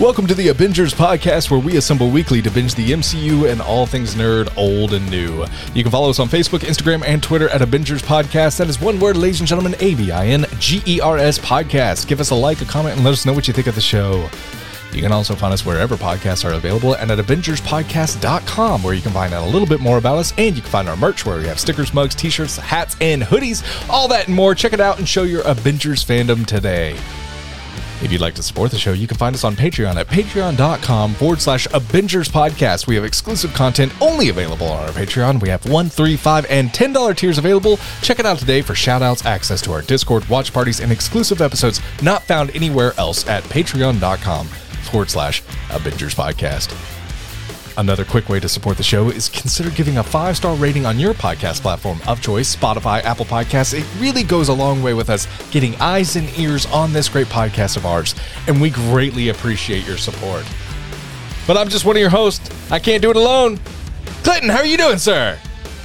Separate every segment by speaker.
Speaker 1: Welcome to the Avengers Podcast, where we assemble weekly to binge the MCU and all things nerd, old and new. You can follow us on Facebook, Instagram, and Twitter at Avengers Podcast. That is one word, ladies and gentlemen, AVINGERS Podcast. Give us a like, a comment, and let us know what you think of the show. You can also find us wherever podcasts are available and at AvengersPodcast.com, where you can find out a little bit more about us, and you can find our merch where we have stickers, mugs, t-shirts, hats, and hoodies, all that and more. Check it out and show your Avengers fandom today. If you'd like to support the show, you can find us on Patreon at patreon.com/Avengers Podcast. We have exclusive content only available on our Patreon. We have $1, $3, $5, and $10 tiers available. Check it out today for shout-outs, access to our Discord, watch parties, and exclusive episodes not found anywhere else at patreon.com/Avengers Podcast. Another quick way to support the show is consider giving a 5-star rating on your podcast platform of choice, Spotify, Apple Podcasts. It really goes a long way with us getting eyes and ears on this great podcast of ours, and we greatly appreciate your support. But I'm just one of your hosts. I can't do it alone. Clinton, how are you doing, sir?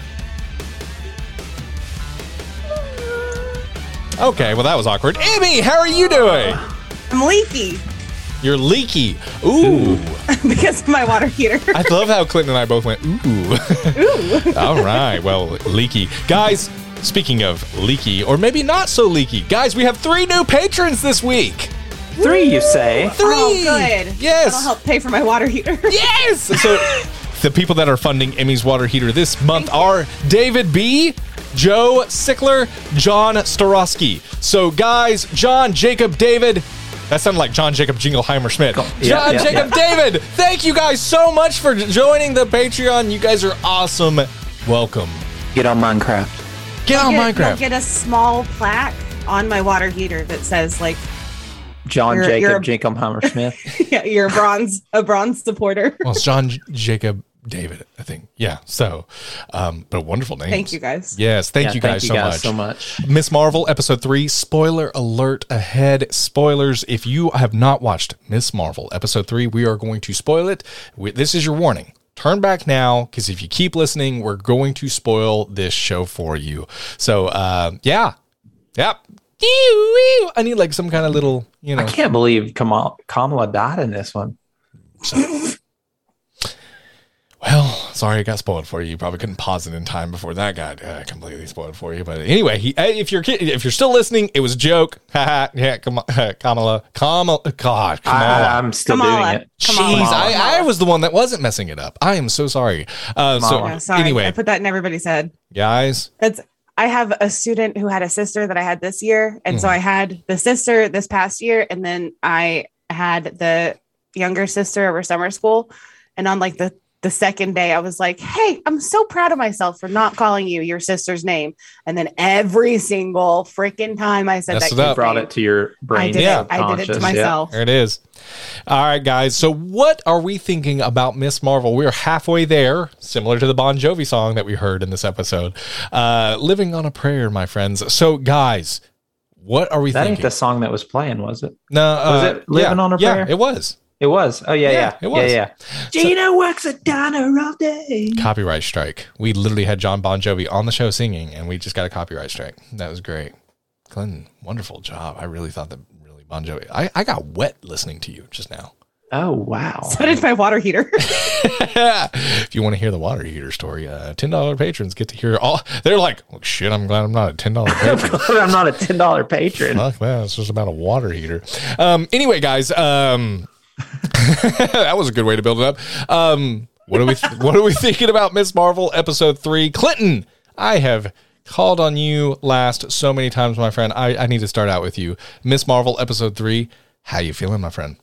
Speaker 1: Okay, well, that was awkward. Amy, how are you doing?
Speaker 2: I'm leaky.
Speaker 1: You're leaky. Ooh.
Speaker 2: Because of my water heater.
Speaker 1: I love how Clinton and I both went, ooh.
Speaker 2: Ooh.
Speaker 1: All right. Well, leaky. Guys, speaking of leaky, or maybe not so leaky, guys, we have 3 new patrons this week.
Speaker 3: 3, you say?
Speaker 1: 3.
Speaker 2: Oh, good.
Speaker 1: Yes.
Speaker 2: That'll help pay for my water heater.
Speaker 1: Yes. So the people that are funding Emmy's water heater this month are David B., Joe Sickler, John Starosky. So, guys, John, Jacob, David... That sounded like John Jacob Jingleheimer Schmidt. John Jacob David, thank you guys so much for joining the Patreon. You guys are awesome. Welcome.
Speaker 3: Get on Minecraft.
Speaker 1: Get on Minecraft.
Speaker 2: I'll get a small plaque on my water heater that says, like,
Speaker 3: John Jacob Jingleheimer Schmidt.
Speaker 2: Yeah, you're a bronze supporter.
Speaker 1: Well, it's John Jacob David, I think. Yeah. So, but wonderful names.
Speaker 2: Thank you guys.
Speaker 1: Yes. Thank you guys so much. Miss Marvel episode 3, spoiler alert ahead. Spoilers. If you have not watched Miss Marvel episode 3, we are going to spoil it. This is your warning. Turn back now, because if you keep listening, we're going to spoil this show for you. So, yeah. Yep. I need like some kind of little,
Speaker 3: I can't believe Kamala died in this one.
Speaker 1: Well, sorry I got spoiled for you. You probably couldn't pause it in time before that got completely spoiled for you. But anyway, if you're still listening, it was a joke. Yeah, Kamala. God, Kamala.
Speaker 3: I'm still doing it.
Speaker 1: Jeez, I was the one that wasn't messing it up. I am so sorry.
Speaker 2: Sorry.
Speaker 1: Anyway,
Speaker 2: I put that in everybody's head.
Speaker 1: Guys.
Speaker 2: I have a student who had a sister that I had this year. And so I had the sister this past year. And then I had the younger sister over summer school. And on like the second day, I was like, hey, I'm so proud of myself for not calling you your sister's name. And then every single freaking time I said that,
Speaker 3: you brought it to your brain.
Speaker 2: I did it to myself.
Speaker 1: Yeah. There it is. All right, guys. So what are we thinking about Miss Marvel? We're halfway there, similar to the Bon Jovi song that we heard in this episode. Living on a Prayer, my friends. So, guys, what are we thinking?
Speaker 3: That ain't the song that was playing, was it?
Speaker 1: No.
Speaker 3: Was it Living on a Prayer?
Speaker 1: Yeah, it was.
Speaker 3: It was. Oh, yeah.
Speaker 1: It was.
Speaker 3: Yeah. Gina works at diner all day.
Speaker 1: Copyright strike. We literally had John Bon Jovi on the show singing, and we just got a copyright strike. That was great. Clinton, wonderful job. I really thought that Bon Jovi. I got wet listening to you just now.
Speaker 3: Oh, wow.
Speaker 2: So did my water heater.
Speaker 1: If you want to hear the water heater story, $10 patrons get to hear all. They're like, oh, shit, I'm glad I'm not a $10 patron.
Speaker 3: I'm not a $10 patron.
Speaker 1: Fuck that. It's just about a water heater. Anyway, guys, that was a good way to build it up. What are we thinking about Miss Marvel episode 3? Clinton, I have called on you last so many times, my friend. I need to start out with you. Miss Marvel episode 3. How you feeling, my friend?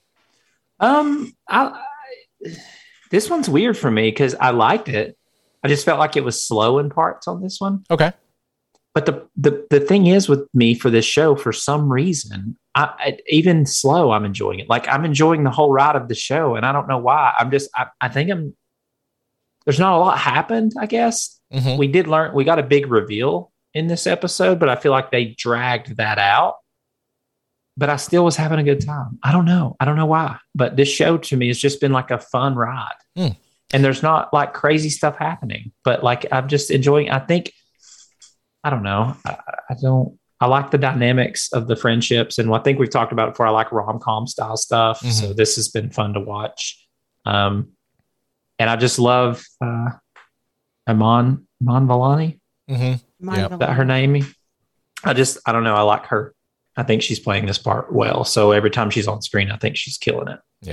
Speaker 3: This one's weird for me because I liked it. I just felt like it was slow in parts on this one.
Speaker 1: Okay.
Speaker 3: But the thing is with me for this show, for some reason, even slow, I'm enjoying it. Like I'm enjoying the whole ride of the show, and I don't know why. I think there's not a lot happened, I guess. Mm-hmm. We got a big reveal in this episode, but I feel like they dragged that out. But I still was having a good time. I don't know why. But this show to me has just been like a fun ride. And there's not like crazy stuff happening. But like I'm just enjoying. I think, I don't know. I like the dynamics of the friendships, and I think we've talked about it before. I like rom-com style stuff, so this has been fun to watch. And I just love Iman Vellani.
Speaker 1: Yeah.
Speaker 3: Is that her name? I don't know. I like her. I think she's playing this part well. So every time she's on screen, I think she's killing it.
Speaker 1: Yeah.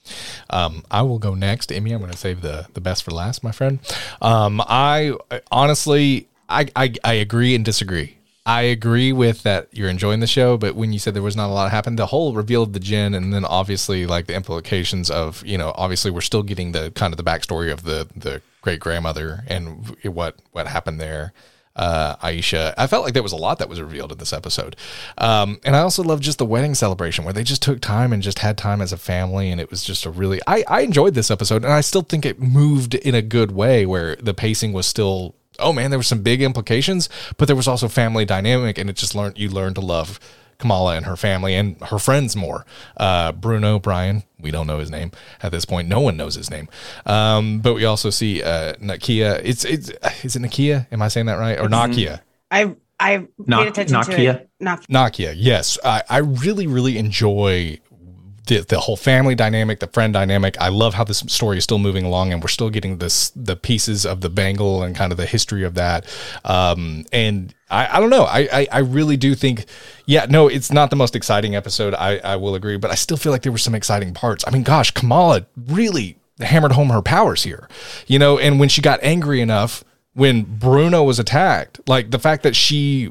Speaker 1: I will go next. Emmy, I'm going to save the best for last, my friend. I honestly, I agree and disagree. I agree with that you're enjoying the show, but when you said there was not a lot happened, the whole reveal of the Jinn, and then obviously like the implications of, obviously we're still getting the kind of the backstory of the great grandmother and what happened there. Aisha, I felt like there was a lot that was revealed in this episode. And I also love just the wedding celebration where they just took time and just had time as a family. And it was just I enjoyed this episode, and I still think it moved in a good way where the pacing was still, oh man, there were some big implications, but there was also family dynamic, and it just you learned to love Kamala and her family and her friends more. Brian, we don't know his name at this point. No one knows his name. But we also see Nakia. Is it Nakia? Am I saying that right? Or Nakia?
Speaker 2: I paid attention to it.
Speaker 1: Nakia. Yes. I really, really enjoy the whole family dynamic, the friend dynamic. I love how this story is still moving along, and we're still getting the pieces of the bangle and kind of the history of that. And I don't know. I really do think, it's not the most exciting episode. I will agree, but I still feel like there were some exciting parts. I mean, gosh, Kamala really hammered home her powers here, and when she got angry enough when Bruno was attacked, like the fact that she,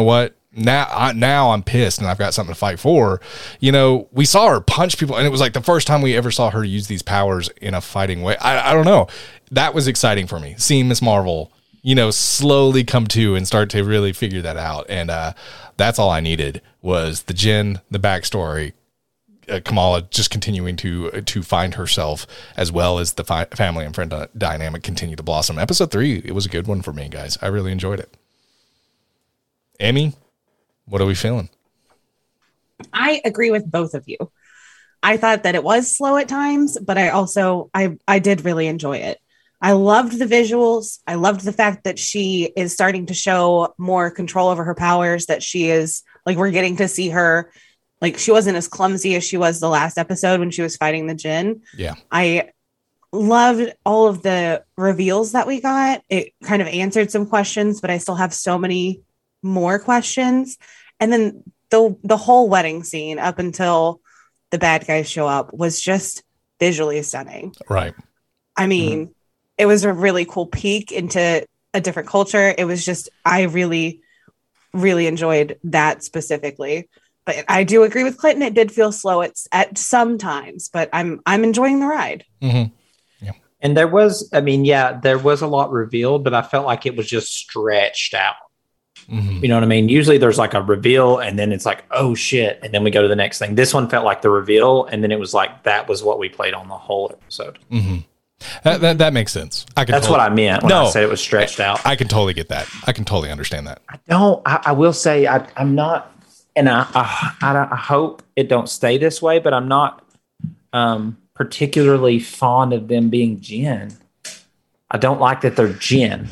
Speaker 1: now I'm pissed and I've got something to fight for. We saw her punch people, and it was like the first time we ever saw her use these powers in a fighting way. I don't know. That was exciting for me, seeing Miss Marvel, slowly come to and start to really figure that out. And that's all I needed was the Jinn, the backstory, Kamala just continuing to find herself, as well as the family and friend dynamic continue to blossom. Episode 3, it was a good one for me, guys. I really enjoyed it. Emmy, what are we feeling?
Speaker 2: I agree with both of you. I thought that it was slow at times, but I did really enjoy it. I loved the visuals. I loved the fact that she is starting to show more control over her powers, that she is like, we're getting to see her, like she wasn't as clumsy as she was the last episode when she was fighting the Jinn.
Speaker 1: Yeah.
Speaker 2: I loved all of the reveals that we got. It kind of answered some questions, but I still have so many more questions. And then the whole wedding scene up until the bad guys show up was just visually stunning.
Speaker 1: Right.
Speaker 2: I mean, it was a really cool peek into a different culture. It was just, I really, really enjoyed that specifically. But I do agree with Clinton. It did feel slow at some times, but I'm enjoying the ride.
Speaker 1: Mm-hmm. Yeah.
Speaker 3: And there was a lot revealed, but I felt like it was just stretched out.
Speaker 1: Mm-hmm.
Speaker 3: You know what I mean? Usually there's like a reveal and then it's like, oh shit. And then we go to the next thing. This one felt like the reveal. And then it was like, that was what we played on the whole episode.
Speaker 1: Mm-hmm. That makes sense.
Speaker 3: That's what I meant when I said it was stretched out.
Speaker 1: I can totally get that. I can totally understand that.
Speaker 3: I will say I'm not, and I hope it don't stay this way, but I'm not particularly fond of them being Jinn. I don't like that they're Jinn.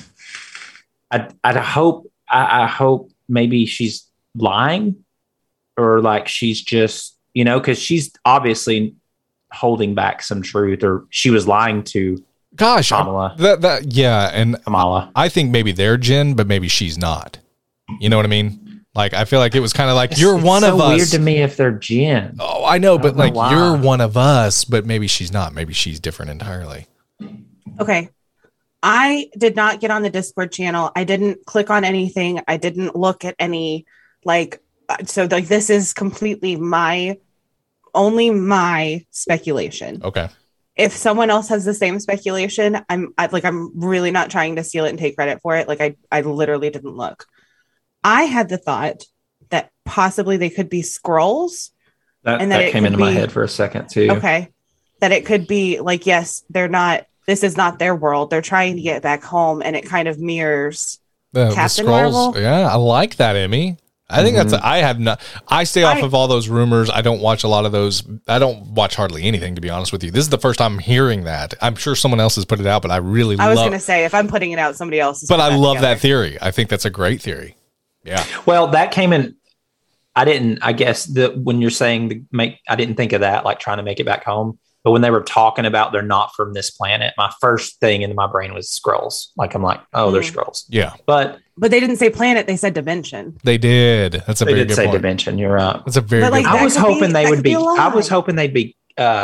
Speaker 3: I hope maybe she's lying, or like she's just, because she's obviously holding back some truth, or she was lying to Kamala.
Speaker 1: And Kamala. I think maybe they're Jinn, but maybe she's not. You know what I mean? Like, I feel like it was kind of like, you're one of us.
Speaker 3: It's weird to me if they're Jinn.
Speaker 1: Oh, I know, but like, you're one of us, but maybe she's not. Maybe she's different entirely.
Speaker 2: Okay. I did not get on the Discord channel. I didn't click on anything. I didn't look at any, this is completely only my speculation.
Speaker 1: Okay.
Speaker 2: If someone else has the same speculation, I'm really not trying to steal it and take credit for it. Like I literally didn't look. I had the thought that possibly they could be Skrulls.
Speaker 3: That came into my head for a second too.
Speaker 2: Okay. That it could be like, yes, this is not their world. They're trying to get back home, and it kind of mirrors Captain Marvel.
Speaker 1: Yeah, I like that, Emmy. I think I stay off of all those rumors. I don't watch a lot of those. I don't watch hardly anything, to be honest with you. This is the first time I'm hearing that. I'm sure someone else has put it out, but I was
Speaker 2: going to say, if I'm putting it out, somebody else is.
Speaker 1: But I love that theory. I think that's a great theory. Yeah.
Speaker 3: Well, that came in. I guess when you're saying I didn't think of that, like trying to make it back home. But when they were talking about they're not from this planet, my first thing in my brain was Skrulls. Like, I'm like, oh, they're Skrulls.
Speaker 1: Yeah.
Speaker 3: But
Speaker 2: they didn't say planet, they said dimension.
Speaker 1: They did. That's a very good point. They did say
Speaker 3: dimension. You're right.
Speaker 1: That's a very good point.
Speaker 3: I was hoping they'd be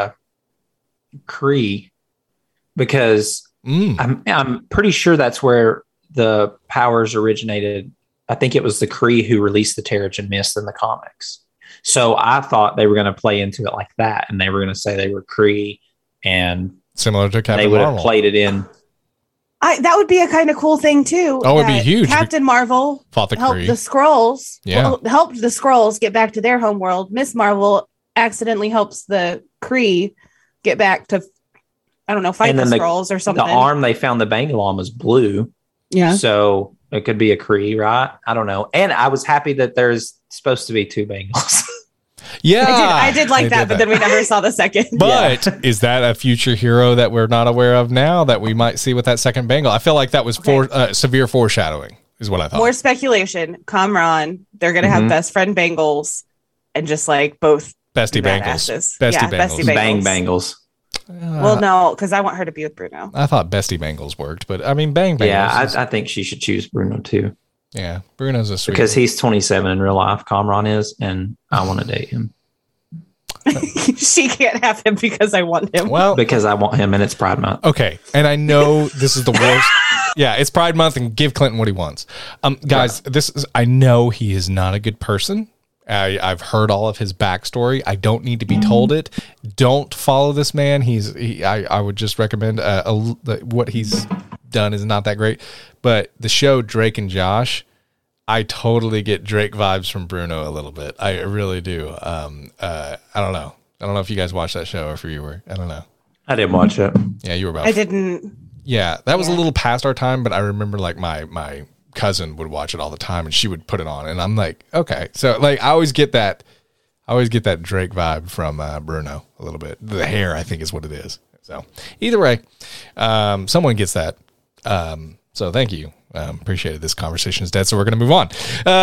Speaker 3: Kree, because I'm pretty sure that's where the powers originated. I think it was the Kree who released the Terrigen Mist in the comics. So I thought they were going to play into it like that, and they were going to say they were Kree, and
Speaker 1: similar to Captain Marvel.
Speaker 3: They would have played it in.
Speaker 2: That would be a kind of cool thing too.
Speaker 1: Oh, it'd be huge.
Speaker 2: Captain Marvel
Speaker 1: fought the
Speaker 2: helped
Speaker 1: Kree.
Speaker 2: the Skrulls.
Speaker 1: Yeah.
Speaker 2: Helped the Skrulls get back to their home world. Miss Marvel accidentally helps the Kree get back to, I don't know, fight the Skrulls or something.
Speaker 3: The arm they found the bangle on was blue.
Speaker 2: Yeah.
Speaker 3: So it could be a Kree, right? I don't know. And I was happy that there's supposed to be 2 bangles.
Speaker 1: Yeah,
Speaker 2: I did like that, but then we never saw the second.
Speaker 1: But is that a future hero that we're not aware of now that we might see with that second bangle? I feel like that was severe foreshadowing, is what I thought.
Speaker 2: More speculation. Kamran, they're going to have best friend bangles, and just like both
Speaker 1: bestie bangles.
Speaker 2: Bestie bangles.
Speaker 3: Bang bangles.
Speaker 2: Well, no, because I want her to be with Bruno.
Speaker 1: I thought bestie bangles worked, but I mean, bang bangles.
Speaker 3: Yeah, I think she should choose Bruno too.
Speaker 1: Yeah, Bruno's a sweet
Speaker 3: because he's 27 in real life. Kamran is, and I want to date him.
Speaker 2: She can't have him because I want him.
Speaker 1: Well,
Speaker 3: because I want him, and it's Pride Month.
Speaker 1: Okay, and I know this is the worst. Yeah, it's Pride Month, and give Clinton what he wants. Guys, I know he is not a good person. I've heard all of his backstory. I don't need to be told it. Don't follow this man. I would just recommend what he's done is not that great. But the show Drake and Josh, I totally get Drake vibes from Bruno a little bit. I really do. I don't know. I don't know if you guys watched that show or if you were. I don't know.
Speaker 3: I didn't watch it.
Speaker 1: Yeah, you were about.
Speaker 2: I didn't.
Speaker 1: Yeah, that was a little past our time, but I remember like my cousin would watch it all the time, and she would put it on, and I'm like, okay. So like, I always get that Drake vibe from Bruno a little bit. The hair, I think, is what it is. So either way, someone gets that. So thank you. Appreciated. This conversation is dead, so we're going to move on.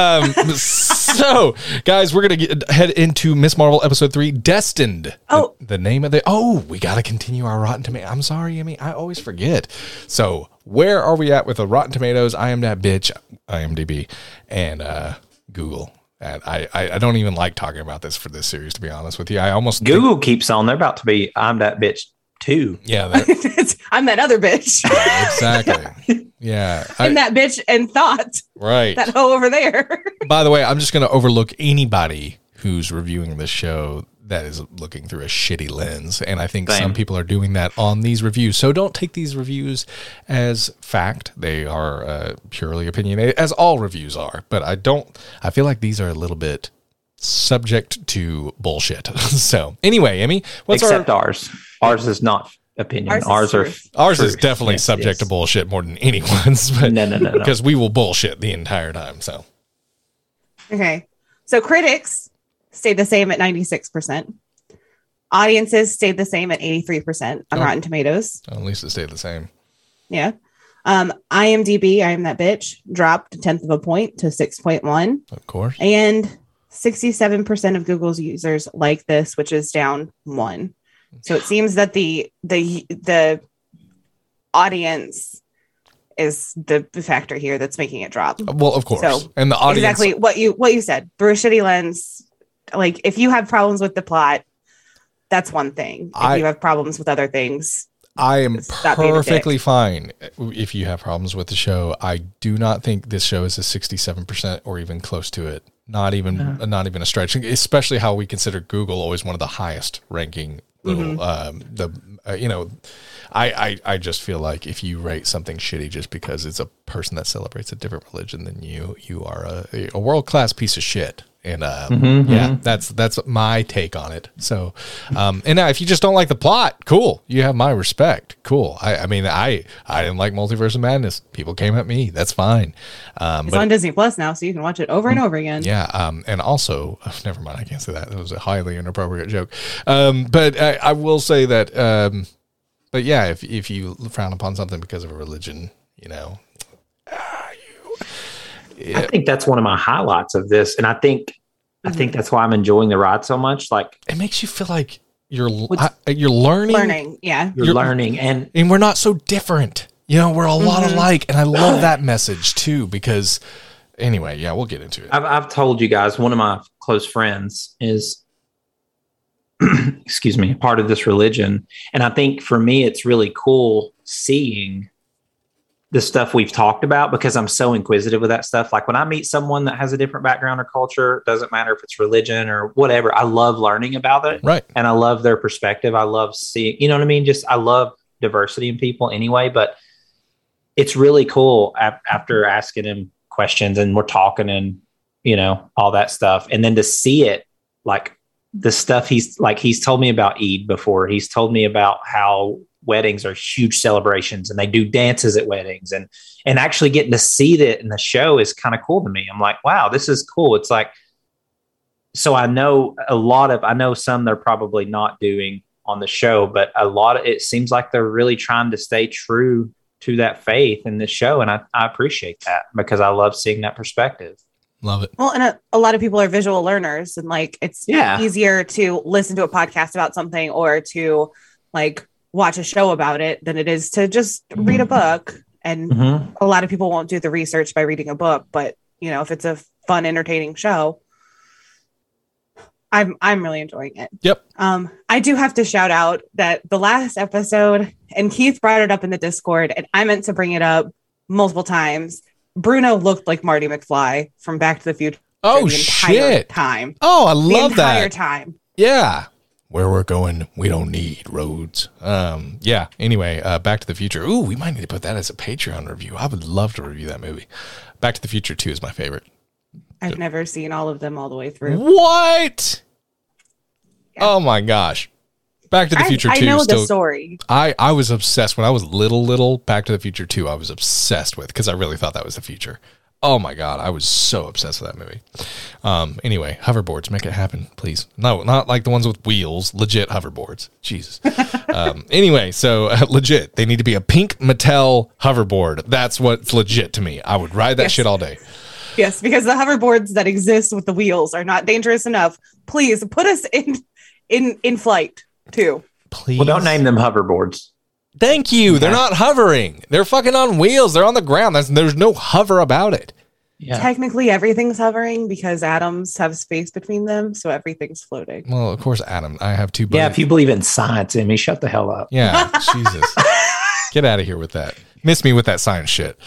Speaker 1: So, guys, we're going to head into Miss Marvel episode 3, Destined.
Speaker 2: Oh,
Speaker 1: the name of we got to continue our Rotten Tomatoes. I'm sorry, Emmy. I always forget. So, where are we at with the Rotten Tomatoes? I am that bitch, IMDb, and Google. And I don't even like talking about this for this series, to be honest with you.
Speaker 3: Google keeps on. They're about to be I'm that bitch too.
Speaker 1: Yeah,
Speaker 2: I'm that other bitch.
Speaker 1: Yeah, exactly. Yeah,
Speaker 2: I'm that bitch and thought.
Speaker 1: Right.
Speaker 2: That hoe over there.
Speaker 1: By the way, I'm just going to overlook anybody who's reviewing this show that is looking through a shitty lens, and I think some people are doing that on these reviews. So don't take these reviews as fact. They are purely opinionated, as all reviews are. But I feel like these are a little bit subject to bullshit. So anyway, Emmy,
Speaker 3: except ours. Ours is not opinion. Ours
Speaker 1: is definitely subject to bullshit more than anyone's. But
Speaker 3: no.
Speaker 1: Because we will bullshit the entire time. So
Speaker 2: okay. So critics stayed the same at 96%. Audiences stayed the same at 83% on Rotten Tomatoes.
Speaker 1: At least it stayed the same.
Speaker 2: Yeah. IMDb, I am that bitch, dropped 1/10 of a point to 6.1.
Speaker 1: Of course.
Speaker 2: And 67% of Google's users like this, which is down 1. So it seems that the audience is the factor here that's making it drop.
Speaker 1: Well, of course. So, and the audience,
Speaker 2: exactly what you said, through a shitty lens. Like, if you have problems with the plot, that's one thing. If you have problems with other things,
Speaker 1: I am perfectly fine if you have problems with the show. I do not think this show is a 67% or even close to it. Not even a stretch, especially how we consider Google always one of the highest ranking little, I just feel like if you rate something shitty just because it's a person that celebrates a different religion than you are a world-class piece of shit. And that's my take on it. So, and now if you just don't like the plot, cool, you have my respect. Cool. I mean, I didn't like Multiverse of Madness. People came at me. That's fine.
Speaker 2: It's on Disney Plus now, so you can watch it over and over again.
Speaker 1: Yeah. And also, never mind. I can't say that. It was a highly inappropriate joke. But I will say that. But yeah, if you frown upon something because of a religion,
Speaker 3: I think that's one of my highlights of this. And I think that's why I'm enjoying the ride so much. Like,
Speaker 1: it makes you feel like you're learning.
Speaker 2: Yeah.
Speaker 3: You're learning. And
Speaker 1: we're not so different. You know, we're a lot alike. And I love that message too, because anyway, yeah, we'll get into it.
Speaker 3: I've told you guys, one of my close friends is, excuse me, part of this religion. And I think for me, it's really cool seeing the stuff we've talked about, because I'm so inquisitive with that stuff. Like when I meet someone that has a different background or culture, doesn't matter if it's religion or whatever, I love learning about it.
Speaker 1: Right.
Speaker 3: And I love their perspective. I love seeing, you know what I mean? Just, I love diversity in people anyway, but it's really cool after asking him questions and we're talking and, you know, all that stuff. And then to see it, like the stuff he's told me about Eid before. He's told me about how weddings are huge celebrations and they do dances at weddings, and actually getting to see that in the show is kind of cool to me. I'm like, wow, this is cool. It's like, so I know some they're probably not doing on the show, but a lot of it seems like they're really trying to stay true to that faith in this show. And I appreciate that, because I love seeing that perspective.
Speaker 1: Love it.
Speaker 2: Well, and a lot of people are visual learners, and like it's easier to listen to a podcast about something or to like watch a show about it than it is to just read a book. And a lot of people won't do the research by reading a book, but you know, if it's a fun, entertaining show, I'm really enjoying it.
Speaker 1: Yep.
Speaker 2: I do have to shout out that the last episode, and Keith brought it up in the Discord, and I meant to bring it up multiple times. Bruno looked like Marty McFly from Back to the Future.
Speaker 1: Oh,
Speaker 2: the entire time.
Speaker 1: Oh, I love that.
Speaker 2: The entire time.
Speaker 1: Yeah. Where we're going, we don't need roads. Yeah. Anyway, Back to the Future. Ooh, we might need to put that as a Patreon review. I would love to review that movie. Back to the Future 2 is my favorite.
Speaker 2: I've never seen all of them all the way through.
Speaker 1: What? Yeah. Oh my gosh. Back to the Future 2.
Speaker 2: I know the story.
Speaker 1: I was obsessed when I was little. Back to the Future 2, I was obsessed with, because I really thought that was the future. Oh my God. I was so obsessed with that movie. Anyway, hoverboards, make it happen, please. No, not like the ones with wheels, legit hoverboards. Jesus. Anyway, so legit, they need to be a pink Mattel hoverboard. That's what's legit to me. I would ride that shit all day.
Speaker 2: Yes, because the hoverboards that exist with the wheels are not dangerous enough. Please put us in flight too.
Speaker 1: Please.
Speaker 3: Well, don't name them hoverboards.
Speaker 1: Thank you. Yeah. They're not hovering. They're fucking on wheels. They're on the ground. There's no hover about it.
Speaker 2: Yeah. Technically, everything's hovering because atoms have space between them, so everything's floating.
Speaker 1: Well, of course, atom. I have two buddies.
Speaker 3: Yeah, if you believe in science, Emmy, shut the hell up.
Speaker 1: Yeah, Jesus. Get out of here with that. Miss me with that science shit.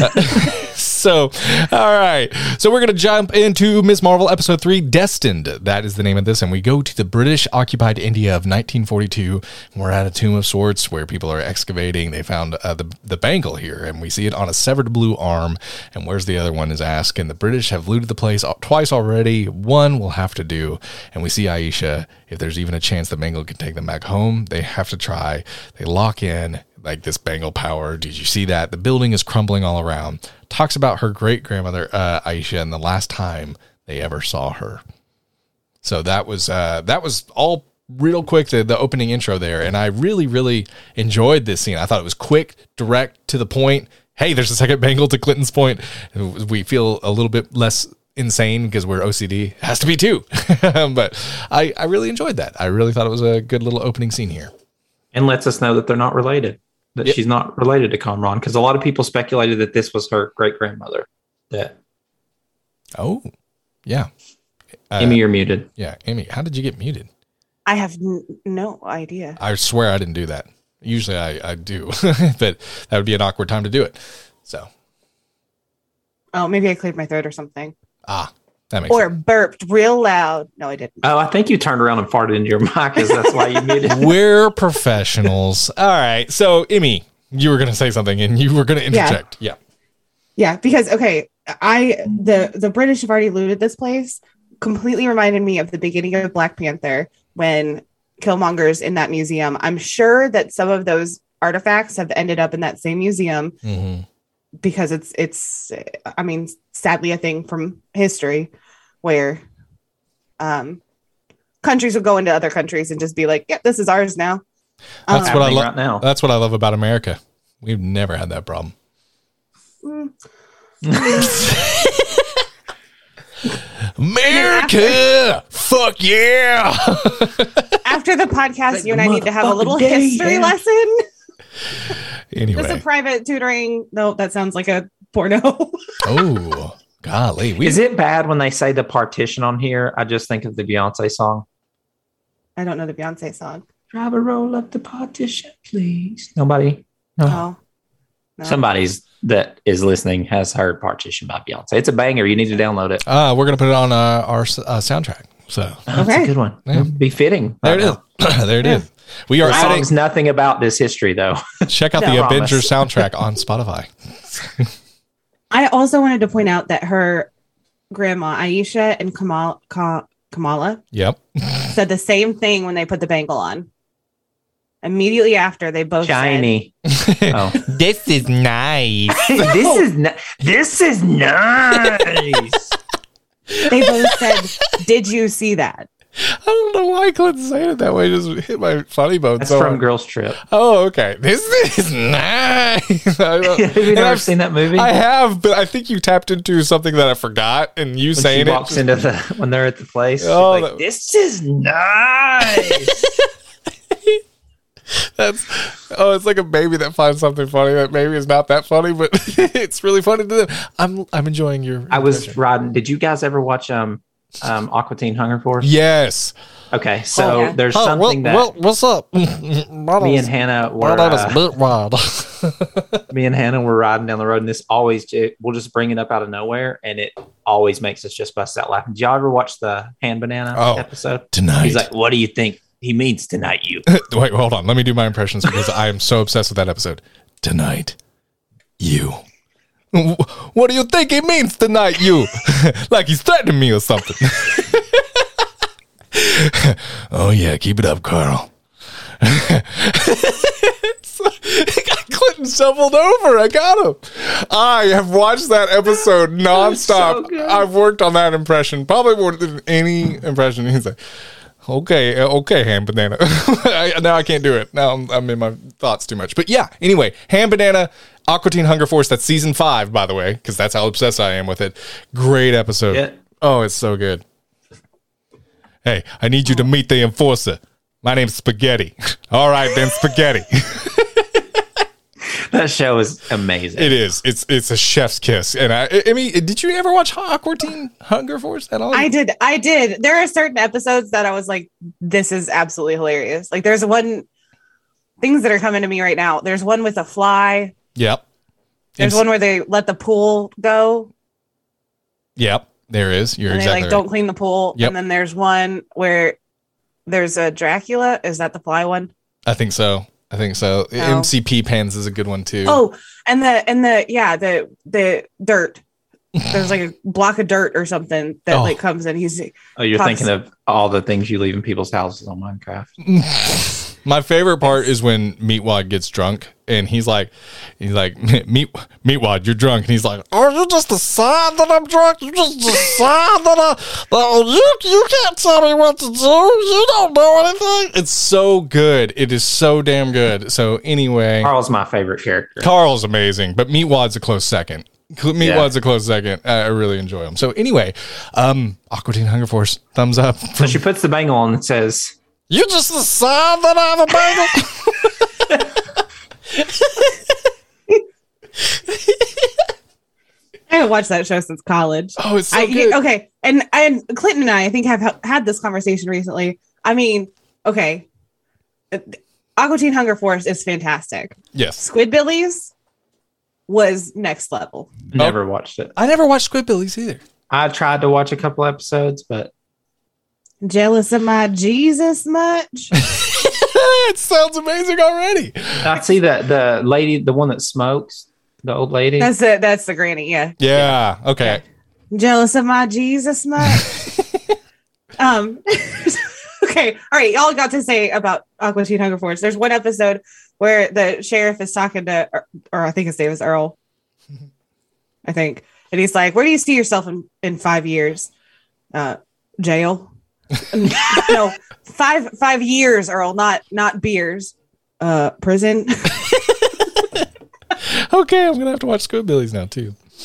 Speaker 1: So, all right. So we're going to jump into Ms. Marvel episode 3, Destined. That is the name of this. And we go to the British occupied India of 1942. We're at a tomb of sorts where people are excavating. They found the bangle here, and we see it on a severed blue arm. And where's the other one is asked. And the British have looted the place twice already. One will have to do. And we see Aisha. If there's even a chance that Bangle can take them back home, they have to try. They lock in. Like this Bangle power. Did you see that? The building is crumbling all around. Talks about her great grandmother, Aisha, and the last time they ever saw her. So that was all real quick, the opening intro there. And I really, really enjoyed this scene. I thought it was quick, direct, to the point. Hey, there's a second Bangle, to Clinton's point. We feel a little bit less insane because we're OCD. It has to be too. But I really enjoyed that. I really thought it was a good little opening scene here.
Speaker 3: And lets us know that they're not related. That she's not related to Kamran, because a lot of people speculated that this was her great grandmother.
Speaker 1: Oh, yeah.
Speaker 3: Emmy, you're muted.
Speaker 1: Yeah, Emmy, how did you get muted?
Speaker 2: I have no idea.
Speaker 1: I swear I didn't do that. Usually I do, but that would be an awkward time to do it. So.
Speaker 2: Oh, maybe I cleared my throat or something.
Speaker 1: That makes sense.
Speaker 2: Burped real loud. No, I didn't.
Speaker 3: Oh, I think you turned around and farted into your mic. That's why you muted.
Speaker 1: We're professionals. All right. So, Emmy, you were going to say something and you were going to interject.
Speaker 2: Yeah. Because, okay, the British have already looted this place. Completely reminded me of the beginning of Black Panther when Killmonger's in that museum. I'm sure that some of those artifacts have ended up in that same museum. Mm-hmm. Because it's I mean, sadly, a thing from history where countries will go into other countries and just be like, yeah, this is ours now.
Speaker 1: That's what I love right now. That's what I love about America. We've never had that problem. America, fuck yeah!
Speaker 2: After the podcast,
Speaker 3: Like
Speaker 2: you and I need to have a little
Speaker 3: motherfucking day,
Speaker 2: history
Speaker 3: yeah.
Speaker 2: lesson.
Speaker 1: Anyway,
Speaker 2: Just a private tutoring. No, that sounds like a porno.
Speaker 1: oh golly,
Speaker 3: Is it bad when they say the partition on here? I just think of the Beyonce song.
Speaker 2: I don't know the Beyonce song.
Speaker 3: Driver, roll up the partition, please. Nobody? No.
Speaker 2: Oh, no.
Speaker 3: Somebody's that is listening has heard Partition by Beyonce. It's a banger. You need to download it.
Speaker 1: We're gonna put it on our soundtrack. So
Speaker 3: That's
Speaker 2: Okay.
Speaker 3: a good one.
Speaker 1: Yeah.
Speaker 3: Be fitting.
Speaker 1: there it is. There it is. We are
Speaker 3: The
Speaker 1: adding.
Speaker 3: song's nothing about this history, though.
Speaker 1: Check out
Speaker 2: No.
Speaker 1: the
Speaker 3: Promise.
Speaker 1: Avengers soundtrack on Spotify.
Speaker 2: I also wanted to point out that her grandma Aisha and Kamala
Speaker 1: Yep.
Speaker 2: said the same thing when they put the bangle on. Immediately after, they both
Speaker 3: Shiny. Oh,
Speaker 1: This is nice.
Speaker 3: this is nice.
Speaker 2: said, they both said, "Did you see that?"
Speaker 1: I don't know why Clinton saying it that way. Just hit my funny bone.
Speaker 3: That's
Speaker 1: so
Speaker 3: from
Speaker 1: hard.
Speaker 3: Girls Trip.
Speaker 1: Oh, okay. This is nice. I don't-
Speaker 3: Have you
Speaker 1: and
Speaker 3: never
Speaker 1: I've-
Speaker 3: seen that movie?
Speaker 1: I have, but I think you tapped into something that I forgot, and you
Speaker 3: When
Speaker 1: saying
Speaker 3: she
Speaker 1: it.
Speaker 3: walks into the when they're at the place. she's
Speaker 1: Oh,
Speaker 3: like,
Speaker 1: that-
Speaker 3: this is nice.
Speaker 1: It's like a baby that finds something funny that maybe is not that funny, but it's really funny to them. I'm enjoying your.
Speaker 3: I was
Speaker 1: impression.
Speaker 3: riding. Did you guys ever watch Aqua Teen Hunger Force?
Speaker 1: Yes.
Speaker 3: Okay, so
Speaker 2: yeah.
Speaker 3: there's something that
Speaker 1: what's up?
Speaker 3: me and Hannah were me and Hannah were riding down the road, and this always we'll just bring it up out of nowhere, and it always makes us just bust out laughing. Did y'all ever watch the hand banana episode?
Speaker 1: Tonight.
Speaker 3: He's like, "What do you think he means tonight, you?"
Speaker 1: Wait, hold on. Let me do my impressions because I am so obsessed with that episode. Tonight, you. What do you think he means tonight, you? Like he's threatening me or something. Oh, yeah. Keep it up, Carl. Clinton shuffled over. I got him. I have watched that episode nonstop.
Speaker 3: so good.
Speaker 1: I've worked on that impression probably more than any impression. He's like, okay, ham banana. Now I can't do it. Now I'm in my thoughts too much. But yeah, anyway, ham banana, Aqua Teen Hunger Force. That's season 5, by the way, because that's how obsessed I am with it. Great episode.
Speaker 3: Yeah.
Speaker 1: Oh, it's so good. Hey, I need you to meet the enforcer. My name's Spaghetti. All right, then, Spaghetti.
Speaker 3: That show is amazing.
Speaker 1: It is. It's a chef's kiss. And I mean, did you ever watch Aqua Teen Hunger Force at all?
Speaker 2: I did. There are certain episodes that I was like, "This is absolutely hilarious." Like, there's things that are coming to me right now. There's one with a fly.
Speaker 1: Yep.
Speaker 2: There's one where they let the pool go.
Speaker 1: Yep. There is. You're
Speaker 2: And they
Speaker 1: exactly
Speaker 2: like
Speaker 1: right.
Speaker 2: don't clean the pool.
Speaker 1: Yep.
Speaker 2: And then there's one where there's a Dracula. Is that the fly one?
Speaker 1: I think so. MCP pens is a good one too.
Speaker 2: Oh, and the dirt. There's like a block of dirt or something that like comes in.
Speaker 3: Oh, you're
Speaker 2: Pops.
Speaker 3: thinking of all the things you leave in people's houses on Minecraft.
Speaker 1: My favorite part is when Meatwad gets drunk and he's like, Meatwad, you're drunk. And he's like, are you just a sign that I'm drunk? You just a sign that you can't tell me what to do. You don't know anything. It's so good. It is so damn good. So anyway,
Speaker 3: Carl's my favorite character.
Speaker 1: Carl's amazing, but Meatwad's a close second. Meatwad's a close second. I really enjoy him. So anyway, Aqua Teen Hunger Force, thumbs up.
Speaker 3: So she puts the bangle on and says,
Speaker 1: You just a sign that I have a bangle?
Speaker 2: I haven't watched that show since college.
Speaker 1: Oh, it's so good.
Speaker 2: Okay, and Clinton and I think have had this conversation recently. I mean, okay, Aqua Teen Hunger Force is fantastic.
Speaker 1: Yes.
Speaker 2: Squidbillies was next level.
Speaker 3: never watched it.
Speaker 1: I never watched Squidbillies either.
Speaker 3: I tried to watch a couple episodes, but
Speaker 2: Jealous of my Jesus much?
Speaker 1: It sounds amazing already.
Speaker 3: I see that the lady, the one that smokes, the old lady.
Speaker 2: That's the granny. Yeah.
Speaker 1: Yeah. Okay.
Speaker 2: Jealous of my Jesus much? Okay. All right. Y'all got to say about Aqua Teen Hunger Force. There's one episode where the sheriff is talking to, or I think his name is Earl. I think. And he's like, where do you see yourself in 5 years? Jail. No, 5 years, Earl, not beers. Prison.
Speaker 1: Okay, I'm gonna have to watch Squidbillies now too.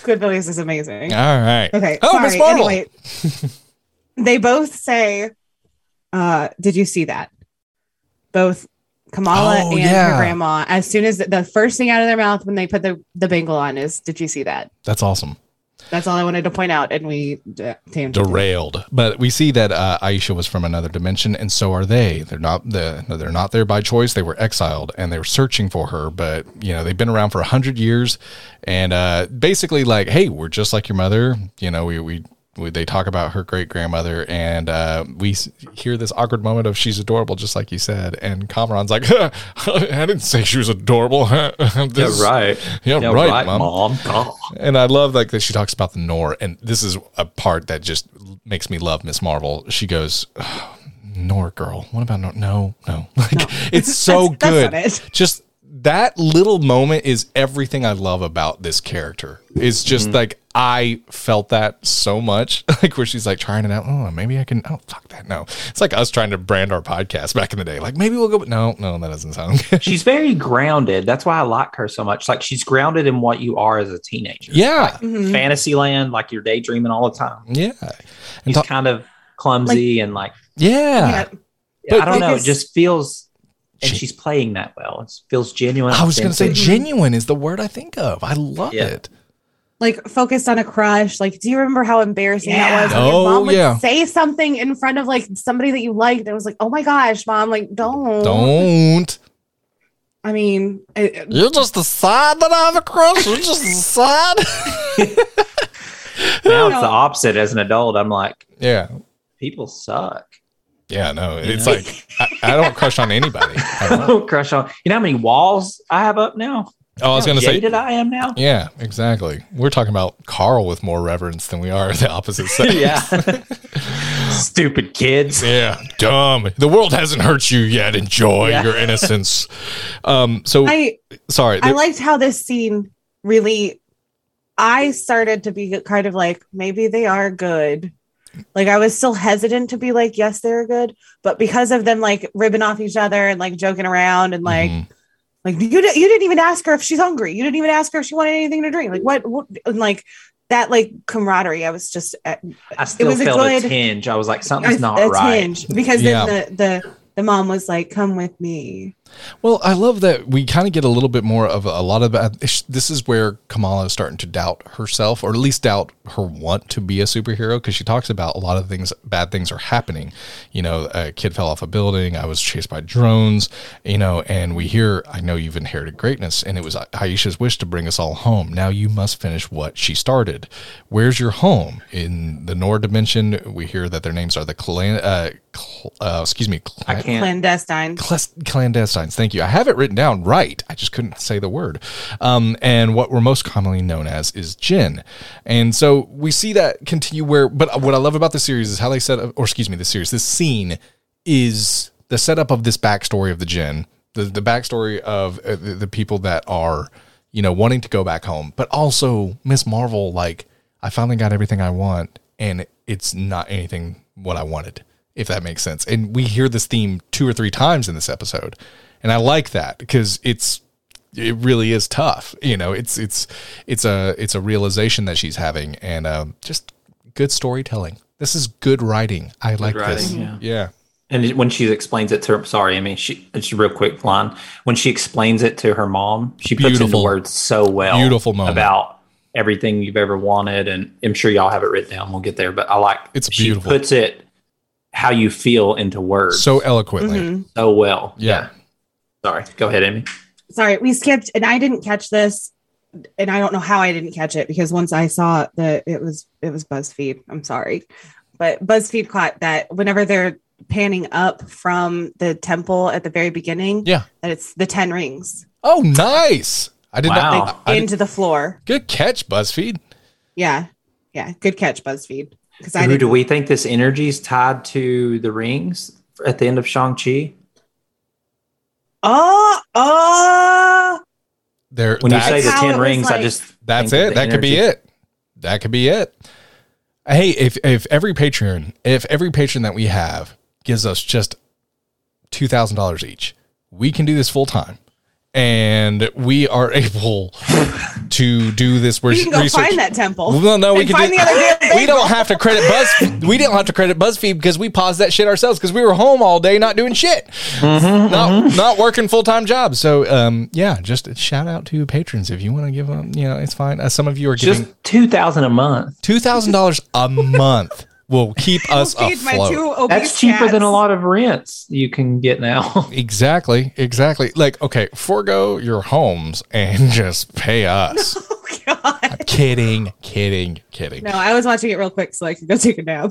Speaker 2: Squidbillies is amazing.
Speaker 1: All right.
Speaker 2: Okay.
Speaker 1: Oh, Miss
Speaker 2: sorry.
Speaker 1: Marvel.
Speaker 2: Anyway, they both say, did you see that? Both Kamala and her grandma, as soon as the first thing out of their mouth when they put the bangle on is, did you see that?
Speaker 1: That's awesome.
Speaker 2: That's all I wanted to point out. And we
Speaker 1: derailed. But we see that Aisha was from another dimension, and so are they. They're not there by choice. They were exiled, and they were searching for her. But they've been around for 100 years, and basically like, hey, we're just like your mother. They talk about her great grandmother, and we hear this awkward moment of she's adorable, just like you said. And Kamran's like, I didn't say she was adorable.
Speaker 3: Yeah, right.
Speaker 1: Yeah, right,
Speaker 3: Mom.
Speaker 1: Oh. And I love like that she talks about the Nor, and this is a part that just makes me love Miss Marvel. She goes, Nor girl, what about no? Like it's so good.
Speaker 2: That's not it.
Speaker 1: Just that little moment is everything I love about this character. It's just like, I felt that so much, like where she's like trying it out. Oh, maybe I can. Oh, fuck that. No, it's like us trying to brand our podcast back in the day. Like maybe we'll go. No, that doesn't sound good.
Speaker 3: She's very grounded. That's why I like her so much. Like she's grounded in what you are as a teenager.
Speaker 1: Yeah.
Speaker 3: Like Fantasyland, like you're daydreaming all the time.
Speaker 1: Yeah.
Speaker 3: And she's kind of clumsy and like,
Speaker 1: yeah.
Speaker 3: But I don't know. It just feels, and she's playing that well. It feels genuine.
Speaker 1: I was going to say genuine is the word I think of. I love it.
Speaker 2: Like focused on a crush. Like, do you remember how embarrassing that was? When your mom would say something in front of like somebody that you liked, and it was like, oh my gosh, mom, like don't. I mean,
Speaker 1: you just decide that I have a crush. You just decide.
Speaker 3: Now it's the opposite. As an adult, I'm like,
Speaker 1: yeah,
Speaker 3: people suck.
Speaker 1: Yeah, no, it's like I don't crush on anybody.
Speaker 3: I don't crush on. You know how many walls I have up now?
Speaker 1: Oh, I was going to say,
Speaker 3: jaded I am now.
Speaker 1: Yeah, exactly. We're talking about Carl with more reverence than we are the opposite sex.
Speaker 3: Yeah, stupid kids.
Speaker 1: Yeah, dumb. The world hasn't hurt you yet. Enjoy your innocence. I
Speaker 2: liked how this scene really. I started to be kind of like, maybe they are good. Like I was still hesitant to be like, yes, they're good, but because of them like ribbing off each other and like joking around and like. Like you didn't even ask her if she's hungry. You didn't even ask her if she wanted anything to drink. Like what like that, like camaraderie. I was just, I
Speaker 3: still felt a tinge. I was like, something's not right. Tinge,
Speaker 2: because then the mom was like, come with me.
Speaker 1: Well, I love that we kind of get a little bit more of a lot of this is where Kamala is starting to doubt herself, or at least doubt her want to be a superhero, because she talks about a lot of things, bad things are happening. A kid fell off a building. I was chased by drones, and we hear, I know you've inherited greatness, and it was Aisha's wish to bring us all home. Now you must finish what she started. Where's your home? In the Nor dimension, we hear that their names are the clandestines. Thank you. I have it written down right. I just couldn't say the word. And what we're most commonly known as is Jinn. And so we see that continue but what I love about the series is how they set up, this scene is the setup of this backstory of the Jinn, the backstory of the people that are, wanting to go back home, but also Miss Marvel, like, I finally got everything I want, and it's not anything what I wanted, if that makes sense. And we hear this theme 2 or 3 times in this episode. And I like that because it really is tough. It's a realization that she's having, and just good storytelling. This is good writing. I like this. Yeah.
Speaker 3: And when she explains it to her, it's a real quick line. When she explains it to her mom, she puts into words so well.
Speaker 1: Beautiful moment
Speaker 3: about everything you've ever wanted. And I'm sure y'all have it written down. We'll get there, but I like
Speaker 1: it's beautiful.
Speaker 3: She puts it how you feel into words
Speaker 1: so eloquently,
Speaker 3: so well.
Speaker 1: Yeah.
Speaker 3: Sorry. Go ahead, Amy.
Speaker 2: Sorry, we skipped, and I didn't catch this, and I don't know how I didn't catch it, because once I saw that it was BuzzFeed. I'm sorry, but BuzzFeed caught that whenever they're panning up from the temple at the very beginning, that it's the 10 rings.
Speaker 1: Oh, nice! I did not
Speaker 2: into the floor.
Speaker 1: Good catch, BuzzFeed.
Speaker 2: Yeah, good catch, BuzzFeed.
Speaker 3: Because do we think this energy is tied to the rings at the end of Shang-Chi? When you say the 10 rings, like,
Speaker 1: that's it. That could be it. That could be it. Hey, if every patron that we have gives us just $2,000 each, we can do this full time, and we are able to do this
Speaker 2: We can go
Speaker 1: research.
Speaker 2: find that temple.
Speaker 1: Well, no, we
Speaker 2: and
Speaker 1: can
Speaker 2: find
Speaker 1: do,
Speaker 2: the other damn thing.
Speaker 1: we don't have to credit We don't have to credit BuzzFeed because we paused that shit ourselves because we were home all day not doing shit, not working full-time jobs. So yeah, just a shout out to patrons if you want to give them. It's fine. Some of you are giving
Speaker 3: Just $2,000 a month.
Speaker 1: $2,000 a month will keep us
Speaker 2: Feed my
Speaker 1: afloat.
Speaker 2: 2 obese
Speaker 3: That's cheaper
Speaker 2: cats.
Speaker 3: than a lot of rents you can get now.
Speaker 1: Exactly. Like, okay, forego your homes and just pay us.
Speaker 2: Oh, God.
Speaker 1: Kidding.
Speaker 2: No, I was watching it real quick so I could go take a nap.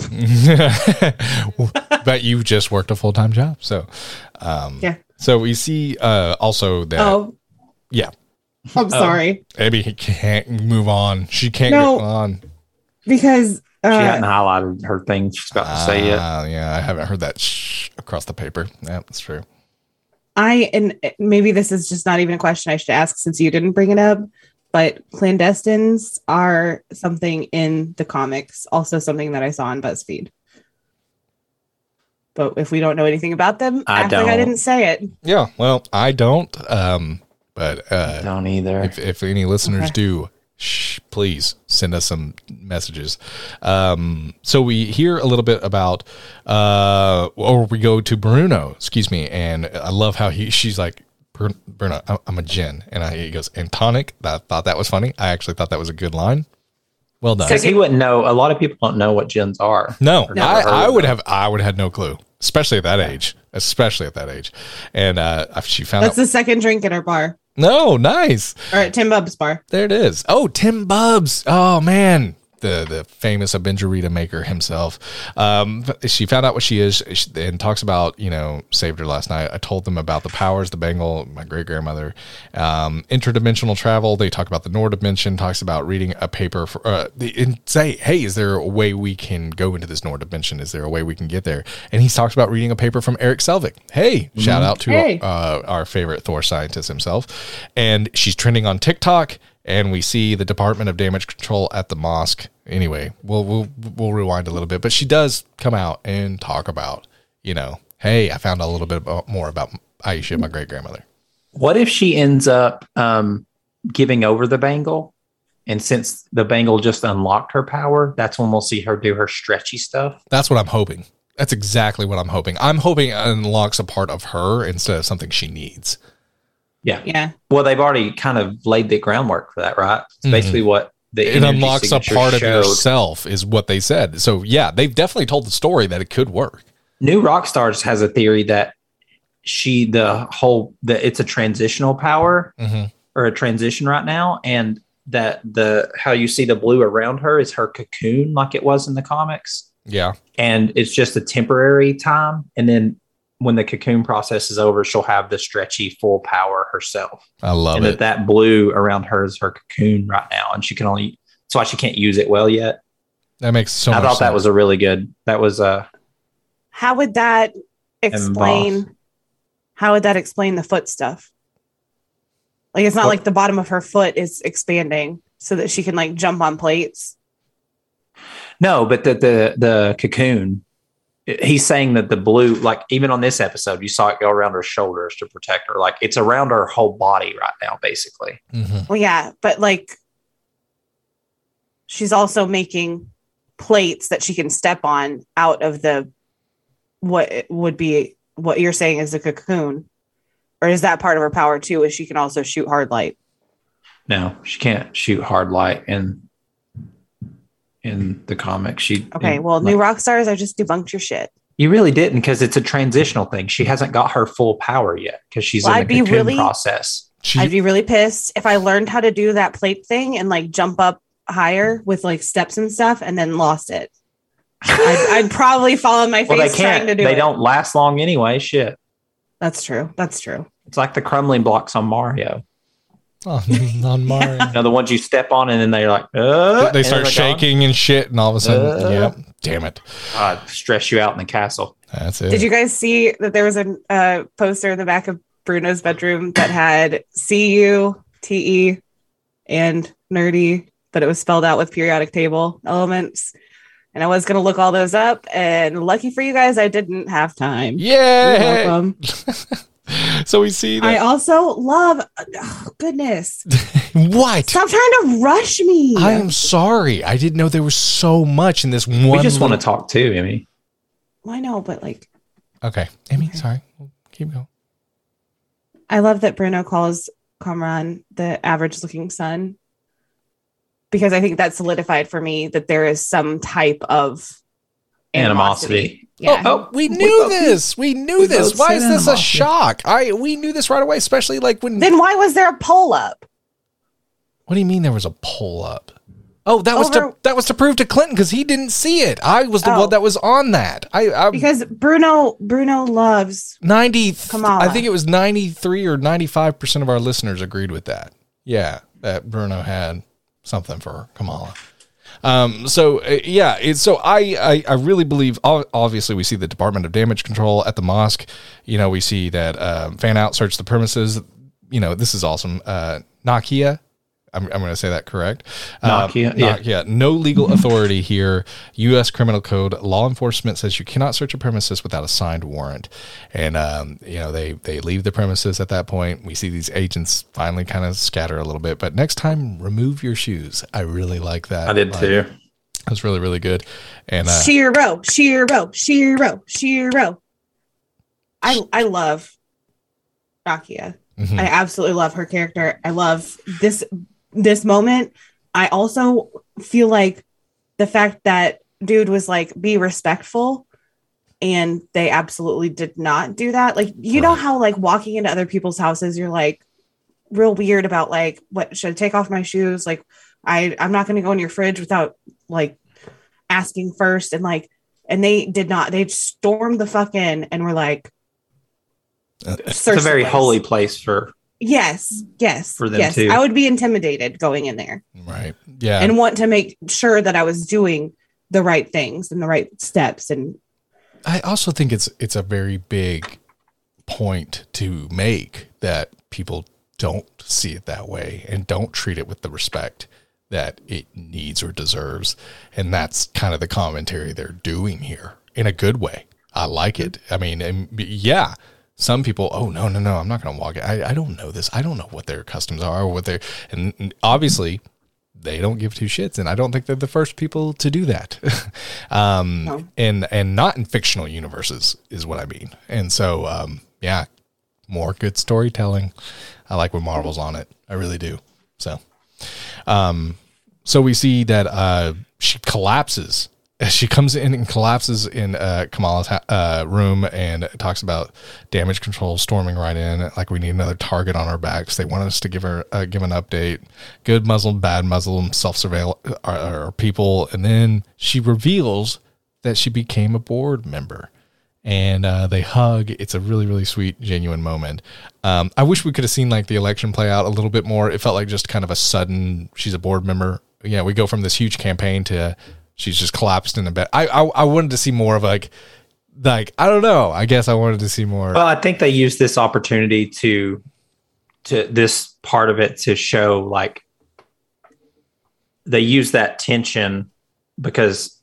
Speaker 1: But you just worked a full-time job. So,
Speaker 2: Yeah.
Speaker 1: So we see also that,
Speaker 2: Oh,
Speaker 1: yeah,
Speaker 2: I'm sorry.
Speaker 1: Abby can't move on. She can't
Speaker 2: No.
Speaker 1: go on.
Speaker 2: Because
Speaker 3: She hadn't highlighted her thing she's about to say yet.
Speaker 1: Yeah, I haven't heard that across the paper. Yeah, that's true.
Speaker 2: and maybe this is just not even a question I should ask since you didn't bring it up, but clandestines are something in the comics, also something that I saw on BuzzFeed. But if we don't know anything about them, act like I didn't say it.
Speaker 1: Yeah, well, I don't. But
Speaker 3: Don't either.
Speaker 1: if any listeners do, please send us some messages. So we hear a little bit about, or we go to Bruno, excuse me, and I love how she's like, Bruno, I'm a djinn, and he goes, and tonic. I thought that was funny. I actually thought that was a good line. Well done.
Speaker 3: Because he wouldn't know. A lot of people don't know what gins are.
Speaker 1: No,
Speaker 3: Or never heard
Speaker 1: I
Speaker 3: of
Speaker 1: would
Speaker 3: them.
Speaker 1: have. I would have had no clue, especially at that age. And she found
Speaker 2: That's
Speaker 1: out.
Speaker 2: the second drink at our bar,
Speaker 1: No, nice.
Speaker 2: or at Tim Bub's bar.
Speaker 1: There it is. Oh, Tim Bubs. Oh man, the famous Abenjarita maker himself. She found out what she is and talks about, saved her last night. I told them about the powers, the Bengal, my great grandmother, interdimensional travel. They talk about the Nord dimension, talks about reading a paper for, and say, hey, is there a way we can go into this Nord dimension? Is there a way we can get there? And he talks about reading a paper from Eric Selvig. Hey, shout out to our favorite Thor scientist himself. And she's trending on TikTok. And we see the Department of Damage Control at the mosque. Anyway, we'll rewind a little bit, but she does come out and talk about, hey, I found out a little bit more about Aisha, my great grandmother.
Speaker 3: What if she ends up giving over the bangle? And since the bangle just unlocked her power, that's when we'll see her do her stretchy stuff.
Speaker 1: That's what I'm hoping. That's exactly what I'm hoping. I'm hoping it unlocks a part of her instead of something she needs.
Speaker 2: Yeah.
Speaker 3: Well, they've already kind of laid the groundwork for that, right? It's basically what the
Speaker 1: It unlocks a
Speaker 3: signature
Speaker 1: part of
Speaker 3: showed.
Speaker 1: yourself is what they said. So yeah, they've definitely told the story that it could work.
Speaker 3: New Rockstars has a theory that it's a transitional power or a transition right now, and that how you see the blue around her is her cocoon, like it was in the comics.
Speaker 1: Yeah.
Speaker 3: And it's just a temporary time, and then when the cocoon process is over, she'll have the stretchy full power herself.
Speaker 1: I love
Speaker 3: and
Speaker 1: it.
Speaker 3: that blue around her is her cocoon right now, and that's why she can't use it well yet.
Speaker 1: That makes so much
Speaker 3: I thought that
Speaker 1: sense.
Speaker 3: was a really good. That was
Speaker 2: How would that explain? How would that explain the foot stuff? Like, it's not like the bottom of her foot is expanding so that she can like jump on plates.
Speaker 3: no, but the cocoon. He's saying that the blue, like even on this episode, you saw it go around her shoulders to protect her. Like it's around her whole body right now, basically.
Speaker 2: Well, yeah, but like she's also making plates that she can step on out of what would be what you're saying is a cocoon, or is that part of her power too? Is she can also shoot hard light?
Speaker 3: No, she can't shoot hard light in the comic.
Speaker 2: New Rockstars, I just debunked your shit.
Speaker 3: You really didn't, because it's a transitional thing. She hasn't got her full power yet because she's in the cocoon process.
Speaker 2: I'd be really pissed if I learned how to do that plate thing and like jump up higher with like steps and stuff and then lost it. I'd probably fall on my face trying to do it.
Speaker 3: They don't last long anyway. Shit.
Speaker 2: That's true.
Speaker 3: It's like the crumbling blocks on Mario.
Speaker 1: Oh, on Mario.
Speaker 3: The ones you step on and then they're like,
Speaker 1: they start shaking and shit, and all of a sudden, yep, damn it.
Speaker 3: Stress you out in the castle.
Speaker 1: That's it.
Speaker 2: Did you guys see that there was a poster in the back of Bruno's bedroom that had CUTE and nerdy, but it was spelled out with periodic table elements? And I was going to look all those up, and lucky for you guys, I didn't have time.
Speaker 1: Yeah.
Speaker 2: You're welcome.
Speaker 1: So we see that.
Speaker 2: I also love, goodness.
Speaker 1: What?
Speaker 2: Stop trying to rush me.
Speaker 1: I am sorry. I didn't know there was so much in this one.
Speaker 3: We just want to talk too, Emmy.
Speaker 2: I know, but like.
Speaker 1: Okay, Emmy, sorry. Keep going.
Speaker 2: I love that Bruno calls Kamran the average looking son, because I think that solidified for me that there is some type of animosity.
Speaker 3: Yeah.
Speaker 1: Oh, we knew this. We knew this. Why is this a shock? We knew this right away, especially like when.
Speaker 2: Then why was there a poll up?
Speaker 1: What do you mean there was a poll up? Oh, that was to prove to Clinton because he didn't see it. I was the one that was on that.
Speaker 2: Because Bruno loves
Speaker 1: 90.
Speaker 2: Kamala.
Speaker 1: I think it was 93 or 95% of our listeners agreed with that. Yeah, that Bruno had something for Kamala. So I really believe. Obviously, we see the Department of Damage Control at the mosque. We see that Fan Out searched the premises. This is awesome. Nakia. I'm going to say that correct.
Speaker 3: Nakia.
Speaker 1: No legal authority here. U.S. Criminal Code law enforcement says you cannot search a premises without a signed warrant. And, they leave the premises at that point. We see these agents finally kind of scatter a little bit. But next time, remove your shoes. I really like that.
Speaker 3: I did too.
Speaker 1: That's really, really good. And
Speaker 2: Shiro. I love Nakia.
Speaker 1: Mm-hmm.
Speaker 2: I absolutely love her character. I love this moment. I also feel like the fact that dude was like, be respectful, and they absolutely did not do that. Like, you know how like walking into other people's houses, you're like real weird about like, what should I take off my shoes? Like, I'm not going to go in your fridge without like asking first. And they did not, they stormed the fuck in and were like,
Speaker 3: it's a very holy place for
Speaker 2: Yes.
Speaker 3: For them too.
Speaker 2: I would be intimidated going in there.
Speaker 1: Right. Yeah.
Speaker 2: And want to make sure that I was doing the right things and the right steps. And
Speaker 1: I also think it's a very big point to make that people don't see it that way and don't treat it with the respect that it needs or deserves. And that's kind of the commentary they're doing here in a good way. I like it. I mean, yeah. Some people, oh, no, I'm not going to walk it. I don't know this. I don't know what their customs are or what and obviously they don't give two shits. And I don't think they're the first people to do that. No. And not in fictional universes is what I mean. And so, more good storytelling. I like when Marvel's on it. I really do. So, so we see that, she collapses. She comes in and collapses in Kamala's room and talks about damage control storming right in. Like, we need another target on our backs. They want us to give an update. Good Muslim, bad Muslim, self-surveil our people. And then she reveals that she became a board member. And they hug. It's a really, really sweet, genuine moment. I wish we could have seen like the election play out a little bit more. It felt like just kind of a sudden, she's a board member. Yeah, we go from this huge campaign to she's just collapsed in the bed. I wanted to see more of like I don't know. I guess I wanted to see more.
Speaker 3: Well, I think they used this opportunity to this part of it to show like they use that tension because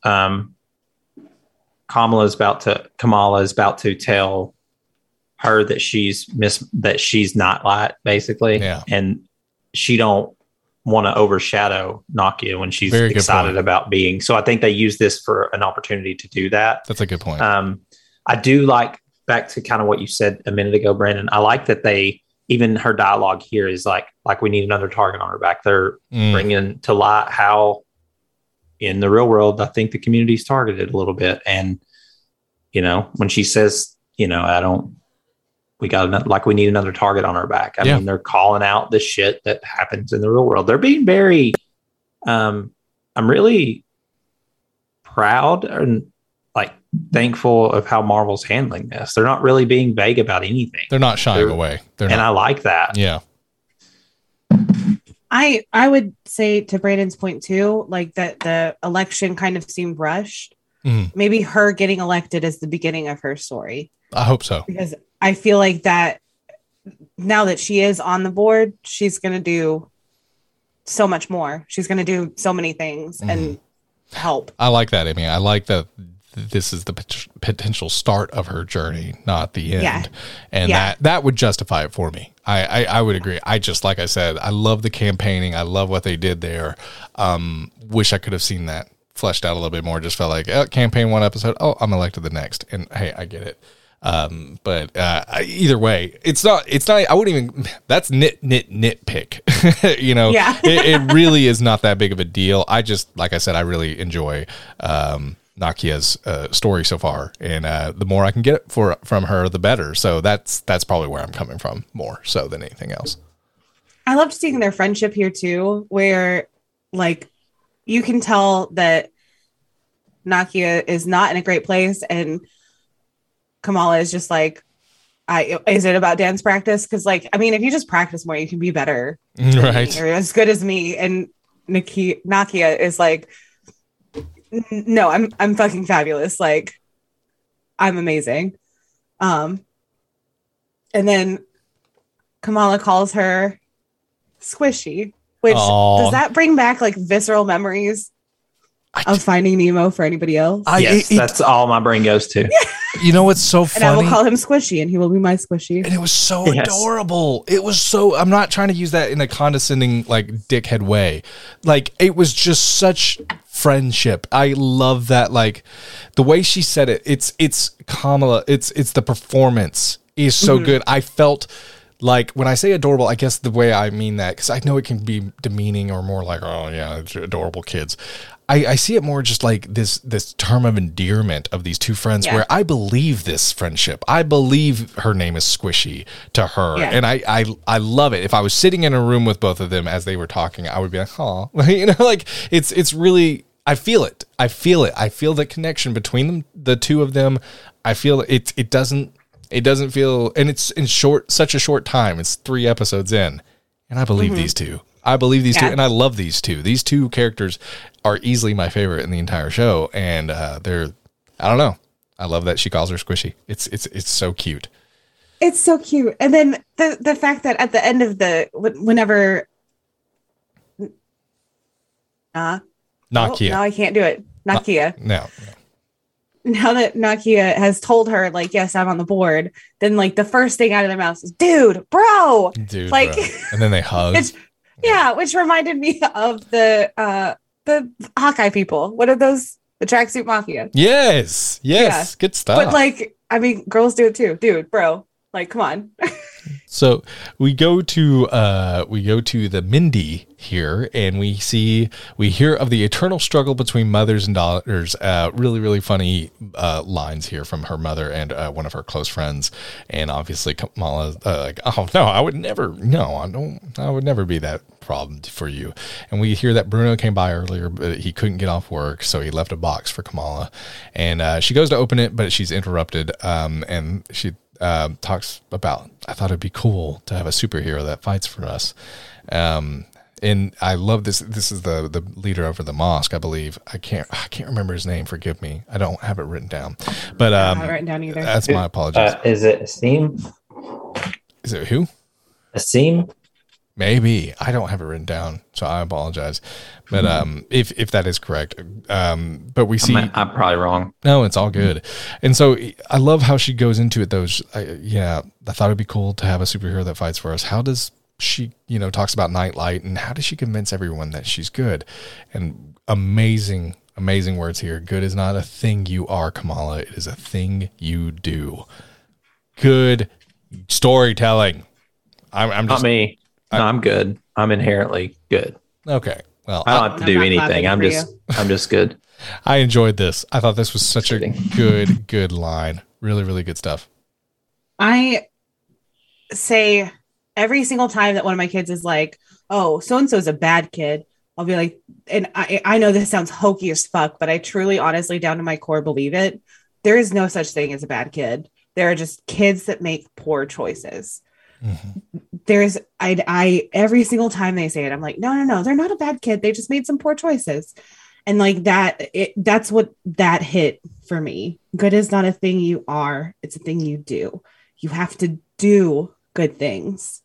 Speaker 3: Kamala is about to tell her that she's not light, basically, and she don't want to overshadow Nakia when she's excited about being. So I think they use this for an opportunity to do that.
Speaker 1: That's a good point.
Speaker 3: I do like, back to kind of what you said a minute ago, Brandon, I like that even her dialogue here is like we need another target on her back. They're bringing to light how in the real world, I think the community's targeted a little bit. And, when she says, we need another target on our back. I mean, they're calling out the shit that happens in the real world. They're being very, I'm really proud and like thankful of how Marvel's handling this. They're not really being vague about anything.
Speaker 1: They're not shying away.
Speaker 3: I like that.
Speaker 1: Yeah.
Speaker 2: I would say to Brandon's point too, like that the election kind of seemed rushed. Mm-hmm. Maybe her getting elected is the beginning of her story.
Speaker 1: I hope so.
Speaker 2: Because I feel like that now that she is on the board, she's going to do so much more. She's going to do so many things and help.
Speaker 1: I like that, Amy. I like that this is the potential start of her journey, not the end.
Speaker 2: Yeah.
Speaker 1: And that would justify it for me. I would agree. I just, like I said, I love the campaigning. I love what they did there. Wish I could have seen that fleshed out a little bit more. Just felt like, campaign one episode. Oh, I'm elected the next. And hey, I get it. But either way, it's not, I wouldn't even, that's nitpick, you know, it really is not that big of a deal. I just, like I said, I really enjoy, Nakia's story so far, and the more I can get from her, the better. So that's probably where I'm coming from more so than anything else.
Speaker 2: I loved seeing their friendship here too, where like you can tell that Nakia is not in a great place, and Kamala is just like, is it about dance practice? Because like, I mean, if you just practice more, you can be better,
Speaker 1: right?
Speaker 2: Or as good as me. And Nakia is like, no, I'm fucking fabulous. Like, I'm amazing. And then Kamala calls her squishy, which does that bring back like visceral memories of Finding Nemo for anybody else?
Speaker 3: Yes, that's all my brain goes to.
Speaker 1: You know what's so funny?
Speaker 2: And I will call him Squishy, and he will be my Squishy.
Speaker 1: And it was so adorable. It was so, I'm not trying to use that in a condescending, like, dickhead way. Like, it was just such friendship. I love that, like, the way she said it. It's Kamala. It's the performance is so good. I felt like, when I say adorable, I guess the way I mean that, because I know it can be demeaning or more like, oh yeah, it's adorable kids. I see it more just like this term of endearment of these two friends, where I believe this friendship. I believe her name is Squishy to her. Yeah. And I love it. If I was sitting in a room with both of them as they were talking, I would be like, oh, you know, like it's really, I feel it. I feel the connection between them, the two of them. I feel it doesn't feel, and it's in such a short time. It's 3 episodes in, and I believe these two. I believe these two, and I love these two. These two characters are easily my favorite in the entire show, and they're, I don't know. I love that she calls her Squishy. It's so cute.
Speaker 2: It's so cute. And then the fact that at the end of whenever
Speaker 1: Nakia.
Speaker 2: No, I can't do it. Nakia.
Speaker 1: No.
Speaker 2: Now that Nakia has told her, like, yes, I'm on the board, then like the first thing out of their mouth is, dude, bro. Like, bro.
Speaker 1: And then they hug.
Speaker 2: Which reminded me of the Hawkeye people. What are those? The Tracksuit Mafia.
Speaker 1: Yes. Yeah. Good stuff.
Speaker 2: But like, I mean, girls do it too, dude, bro. Like, come on.
Speaker 1: So we go to the Mindy here, and we hear of the eternal struggle between mothers and daughters. Really, really funny lines here from her mother and one of her close friends, and obviously Kamala like, oh no, I would never be that problem for you. And we hear that Bruno came by earlier, but he couldn't get off work, so he left a box for Kamala, and she goes to open it, but she's interrupted, and she talks about, I thought it'd be cool to have a superhero that fights for us. And I love this. This is the leader over the mosque, I believe. I can't remember his name. Forgive me. I don't have it written down. But
Speaker 2: I don't have it written down either.
Speaker 1: That's my apologies.
Speaker 3: Is it Asim?
Speaker 1: Is it who?
Speaker 3: Asim?
Speaker 1: Maybe. I don't have it written down, so I apologize. But if that is correct, but we see,
Speaker 3: I'm probably wrong.
Speaker 1: No, it's all good. And so I love how she goes into it. I thought it'd be cool to have a superhero that fights for us. How does she, talks about Nightlight, and how does she convince everyone that she's good? And amazing words here. Good is not a thing you are, Kamala. It is a thing you do. Good storytelling. I'm just,
Speaker 3: not me. No, I'm good. I'm inherently good.
Speaker 1: Okay. Well,
Speaker 3: I don't have to do anything. I'm just good.
Speaker 1: I enjoyed this. I thought this was such a good line. Really, really good stuff.
Speaker 2: I say every single time that one of my kids is like, oh, so-and-so is a bad kid, I'll be like, and I know this sounds hokey as fuck, but I truly, honestly, down to my core, believe it. There is no such thing as a bad kid. There are just kids that make poor choices. There's every single time they say it, I'm like, no, they're not a bad kid. They just made some poor choices. And like that's what that hit for me. Good is not a thing you are. It's a thing you do. You have to do good things.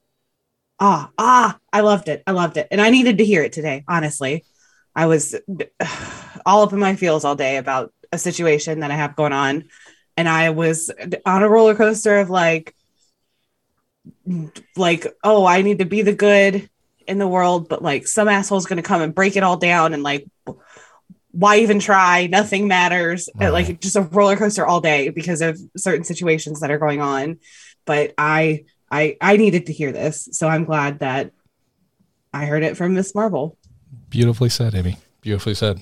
Speaker 2: I loved it. And I needed to hear it today. Honestly, I was all up in my feels all day about a situation that I have going on. And I was on a roller coaster of like, oh, I need to be the good in the world, but like some asshole's going to come and break it all down. And like, why even try? Nothing matters.
Speaker 1: Right.
Speaker 2: Like just a roller coaster all day because of certain situations that are going on. But I needed to hear this. So I'm glad that I heard it from Miss Marvel.
Speaker 1: Beautifully said, Amy. Beautifully said.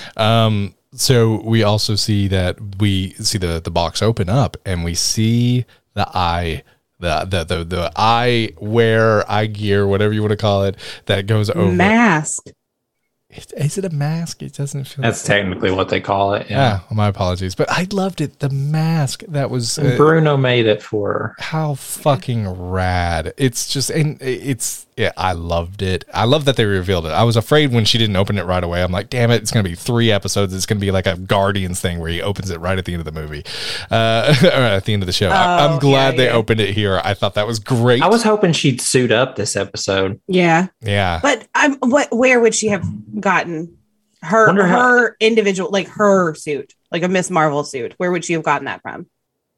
Speaker 1: So we also see that the box open up and we see the eye, the eye gear, whatever you want to call it, that goes over.
Speaker 2: Mask.
Speaker 1: Is it a mask? It doesn't feel.
Speaker 3: That's technically what they call it. Yeah.
Speaker 1: My apologies, but I loved it. The mask that was
Speaker 3: Bruno made it for her.
Speaker 1: How fucking rad! It's just, and it's I loved it. I love that they revealed it. I was afraid when she didn't open it right away. I'm like, damn it, it's gonna be 3 episodes. It's gonna be like a Guardians thing where he opens it right at the end of the movie, or at the end of the show. I'm glad they opened it here. I thought that was great.
Speaker 3: I was hoping she'd suit up this episode.
Speaker 2: Yeah.
Speaker 1: But
Speaker 2: where would she have gotten her individual, like her suit, like a Miss Marvel suit? Where would she have gotten that from?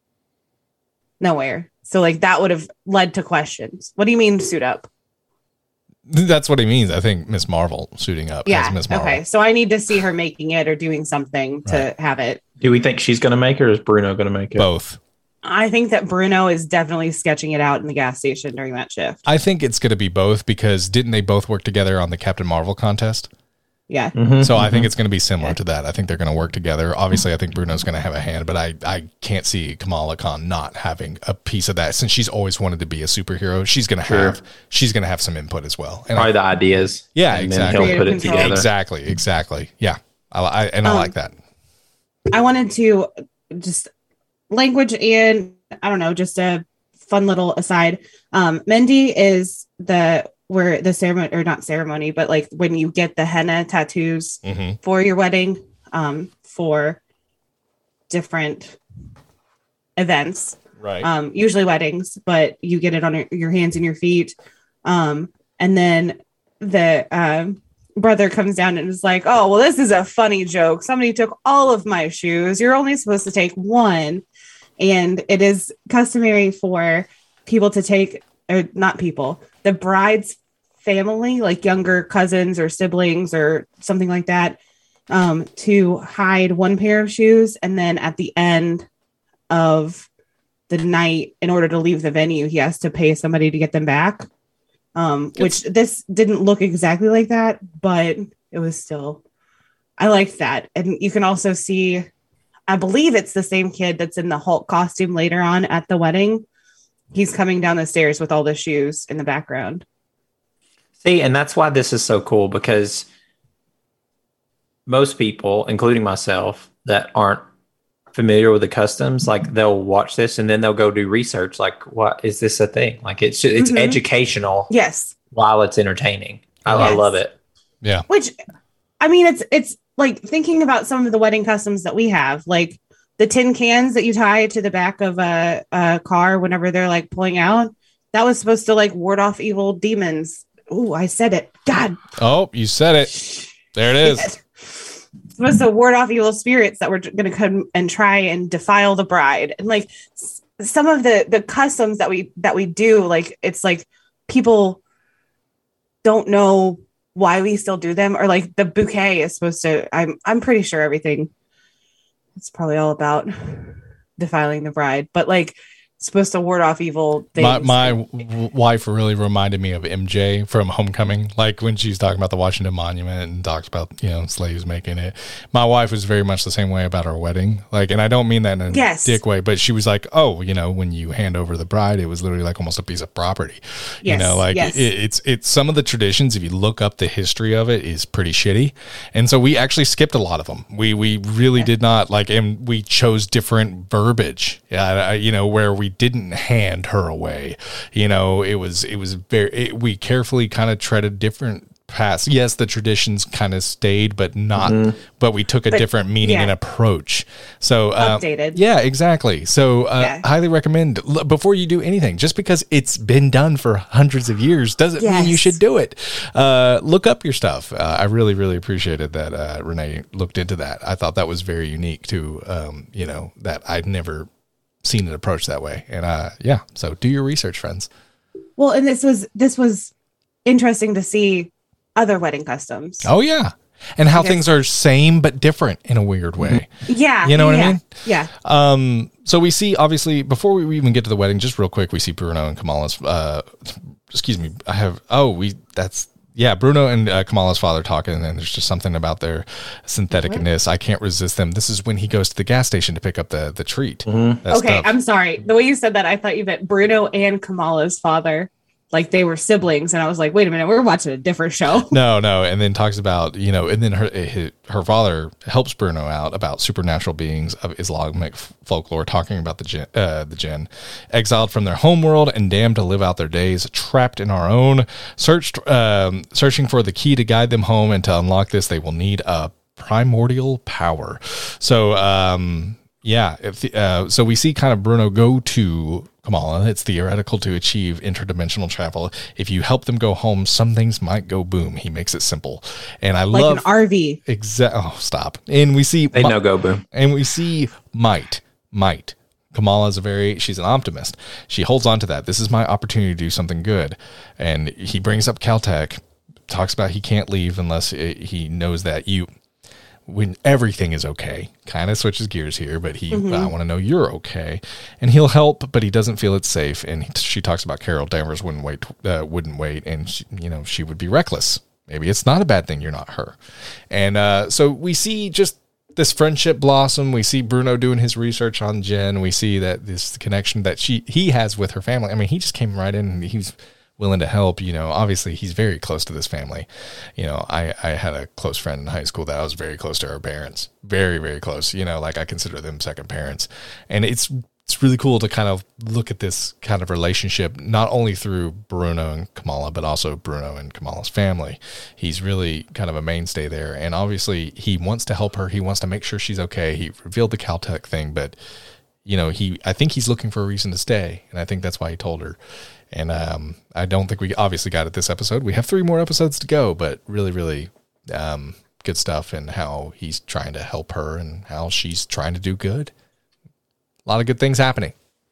Speaker 2: Nowhere. So like that would have led to questions. What do you mean suit up?
Speaker 1: That's what he means. I think Miss Marvel suiting up as Miss Marvel.
Speaker 2: Okay. So I need to see her making it or doing something to have it.
Speaker 3: Do we think she's going to make it or is Bruno going to make it?
Speaker 1: Both.
Speaker 2: I think that Bruno is definitely sketching it out in the gas station during that shift.
Speaker 1: I think it's going to be both because didn't they both work together on the Captain Marvel contest?
Speaker 2: Yeah.
Speaker 1: So I think it's going to be similar to that. I think they're going to work together. Obviously, I think Bruno's going to have a hand, but I can't see Kamala Khan not having a piece of that since she's always wanted to be a superhero. She's going to have some input as well. And
Speaker 3: probably the ideas.
Speaker 1: Yeah,
Speaker 3: and
Speaker 1: exactly.
Speaker 3: Then he'll put it together.
Speaker 1: Exactly. Yeah. I like that.
Speaker 2: I wanted to just language and I don't know, just a fun little aside. Mendy is where the ceremony, or not ceremony, but like when you get the henna tattoos for your wedding, for different events,
Speaker 1: right?
Speaker 2: Usually weddings, but you get it on your hands and your feet. And then the brother comes down and is like, oh, well, this is a funny joke. Somebody took all of my shoes. You're only supposed to take one. And it is customary for people to take, or not people, the bride's family, like younger cousins or siblings or something like that, to hide one pair of shoes. And then at the end of the night, in order to leave the venue, he has to pay somebody to get them back. Which this didn't look exactly like that, but it was still, I liked that. And you can also see, I believe it's the same kid that's in the Hulk costume later on at the wedding. He's coming down the stairs with all the shoes in the background.
Speaker 3: See, and that's why this is so cool, because most people, including myself, that aren't familiar with the customs, like they'll watch this and then they'll go do research. Like, what is this a thing? Like it's educational.
Speaker 2: Yes.
Speaker 3: While it's entertaining. I love it.
Speaker 1: Yeah.
Speaker 2: Which, I mean, it's like thinking about some of the wedding customs that we have, like the tin cans that you tie to the back of a car whenever they're like pulling out. That was supposed to like ward off evil demons. Oh, I said it. God.
Speaker 1: Oh, you said it. There it is.
Speaker 2: It's supposed to ward off evil spirits that were going to come and try and defile the bride. And like some of the customs that we do, like it's like people don't know why we still do them, or like the bouquet is supposed to, I'm pretty sure everything, it's probably all about defiling the bride, but like supposed to ward off evil things.
Speaker 1: My wife really reminded me of MJ from Homecoming, like when she's talking about the Washington Monument and talks about, slaves making it. My wife was very much the same way about our wedding. Like, and I don't mean that in a dick way, but she was like, oh, when you hand over the bride, it was literally like almost a piece of property.
Speaker 2: Yes,
Speaker 1: it's some of the traditions, if you look up the history of it, is pretty shitty. And so we actually skipped a lot of them. We really did not and we chose different verbiage, where we didn't hand her away. It was very, we carefully kind of treaded different past. Yes, the traditions kind of stayed, but not, but we took a different meaning and approach. So,
Speaker 2: updated.
Speaker 1: Yeah, exactly. So, highly recommend before you do anything, just because it's been done for hundreds of years doesn't mean you should do it. Look up your stuff. I really, really appreciated that Renee looked into that. I thought that was very unique to, that I'd never seen it approached that way. And so do your research, friends.
Speaker 2: Well, and this was interesting to see other wedding customs.
Speaker 1: Oh yeah. And how things are same but different in a weird way.
Speaker 2: Yeah.
Speaker 1: You know what I mean?
Speaker 2: Yeah.
Speaker 1: So we see, obviously, before we even get to the wedding, just real quick, we see Bruno and Kamala's Bruno and Kamala's father talking, and then there's just something about their syntheticness. I can't resist them. This is when he goes to the gas station to pick up the treat.
Speaker 2: Okay, stuff. I'm sorry. The way you said that, I thought you meant Bruno and Kamala's father. Like they were siblings, and I was like, wait a minute, we're watching a different show.
Speaker 1: No, and then talks about, and then her father helps Bruno out about supernatural beings of Islamic folklore, talking about the jinn, exiled from their homeworld and damned to live out their days, trapped in our own, searching for the key to guide them home, and to unlock this, they will need a primordial power. So, so we see kind of Bruno go to Kamala. It's theoretical to achieve interdimensional travel. If you help them go home, some things might go boom. He makes it simple. And I love
Speaker 2: an RV.
Speaker 1: Oh, stop. And we see
Speaker 3: no go boom.
Speaker 1: And we see might. Kamala is she's an optimist. She holds on to that. This is my opportunity to do something good. And he brings up Caltech, talks about he can't leave unless he knows that when everything is okay, kind of switches gears here, but I want to know you're okay, and he'll help, but he doesn't feel it's safe. And she talks about Carol Danvers wouldn't wait, and she would be reckless. Maybe it's not a bad thing you're not her. And so we see just this friendship blossom. We see Bruno doing his research on Jen. We see that this connection that he has with her family. I mean, he just came right in and he's willing to help. Obviously he's very close to this family. I had a close friend in high school that I was very close to her parents, very, very close, like I consider them second parents. And it's really cool to kind of look at this kind of relationship, not only through Bruno and Kamala, but also Bruno and Kamala's family. He's really kind of a mainstay there. And obviously he wants to help her. He wants to make sure she's okay. He revealed the Caltech thing, but I think he's looking for a reason to stay. And I think that's why he told her. And I don't think we obviously got it this episode. We have 3 more episodes to go, but really, really good stuff, and how he's trying to help her and how she's trying to do good. A lot of good things happening.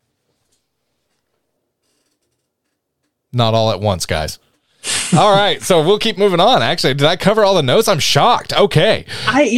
Speaker 1: Not all at once, guys. All right, so we'll keep moving on. Actually, did I cover all the notes? I'm shocked. Okay.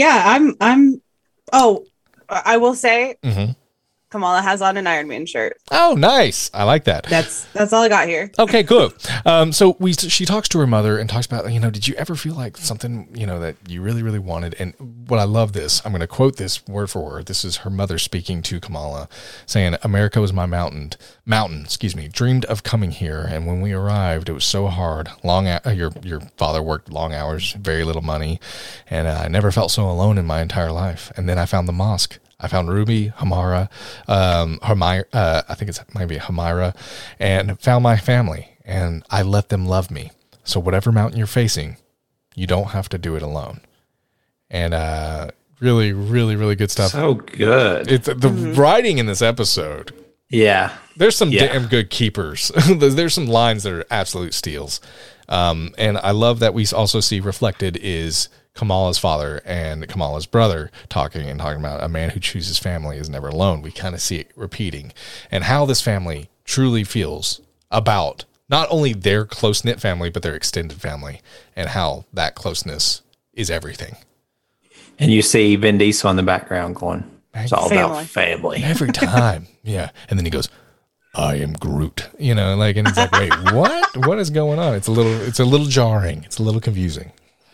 Speaker 2: I will say, Kamala has on an Iron Man shirt.
Speaker 1: Oh, nice. I like that.
Speaker 2: That's all I got here.
Speaker 1: Okay, cool. So she talks to her mother and talks about, did you ever feel like something, that you really, really wanted? And what I love this, I'm going to quote this word for word. This is her mother speaking to Kamala, saying, "America was my mountain, dreamed of coming here. And when we arrived, it was so hard. Your father worked long hours, very little money. And I never felt so alone in my entire life. And then I found the mosque. I found Ruby, Hamira, I think it's maybe Hamira, and found my family, and I let them love me. So whatever mountain you're facing, you don't have to do it alone." And really, really, really good stuff.
Speaker 3: So good.
Speaker 1: It's the writing in this episode.
Speaker 3: Yeah.
Speaker 1: There's some damn good keepers. There's some lines that are absolute steals. And I love that we also see reflected is Kamala's father and Kamala's brother talking about a man who chooses family is never alone. We kind of see it repeating, and how this family truly feels about not only their close-knit family, but their extended family, and how that closeness is everything.
Speaker 3: And you see Vin Diesel in the background going, it's all about family.
Speaker 1: Every time. Yeah. And then he goes, "I am Groot," and it's like, wait, what? What is going on? It's a little jarring. It's a little confusing.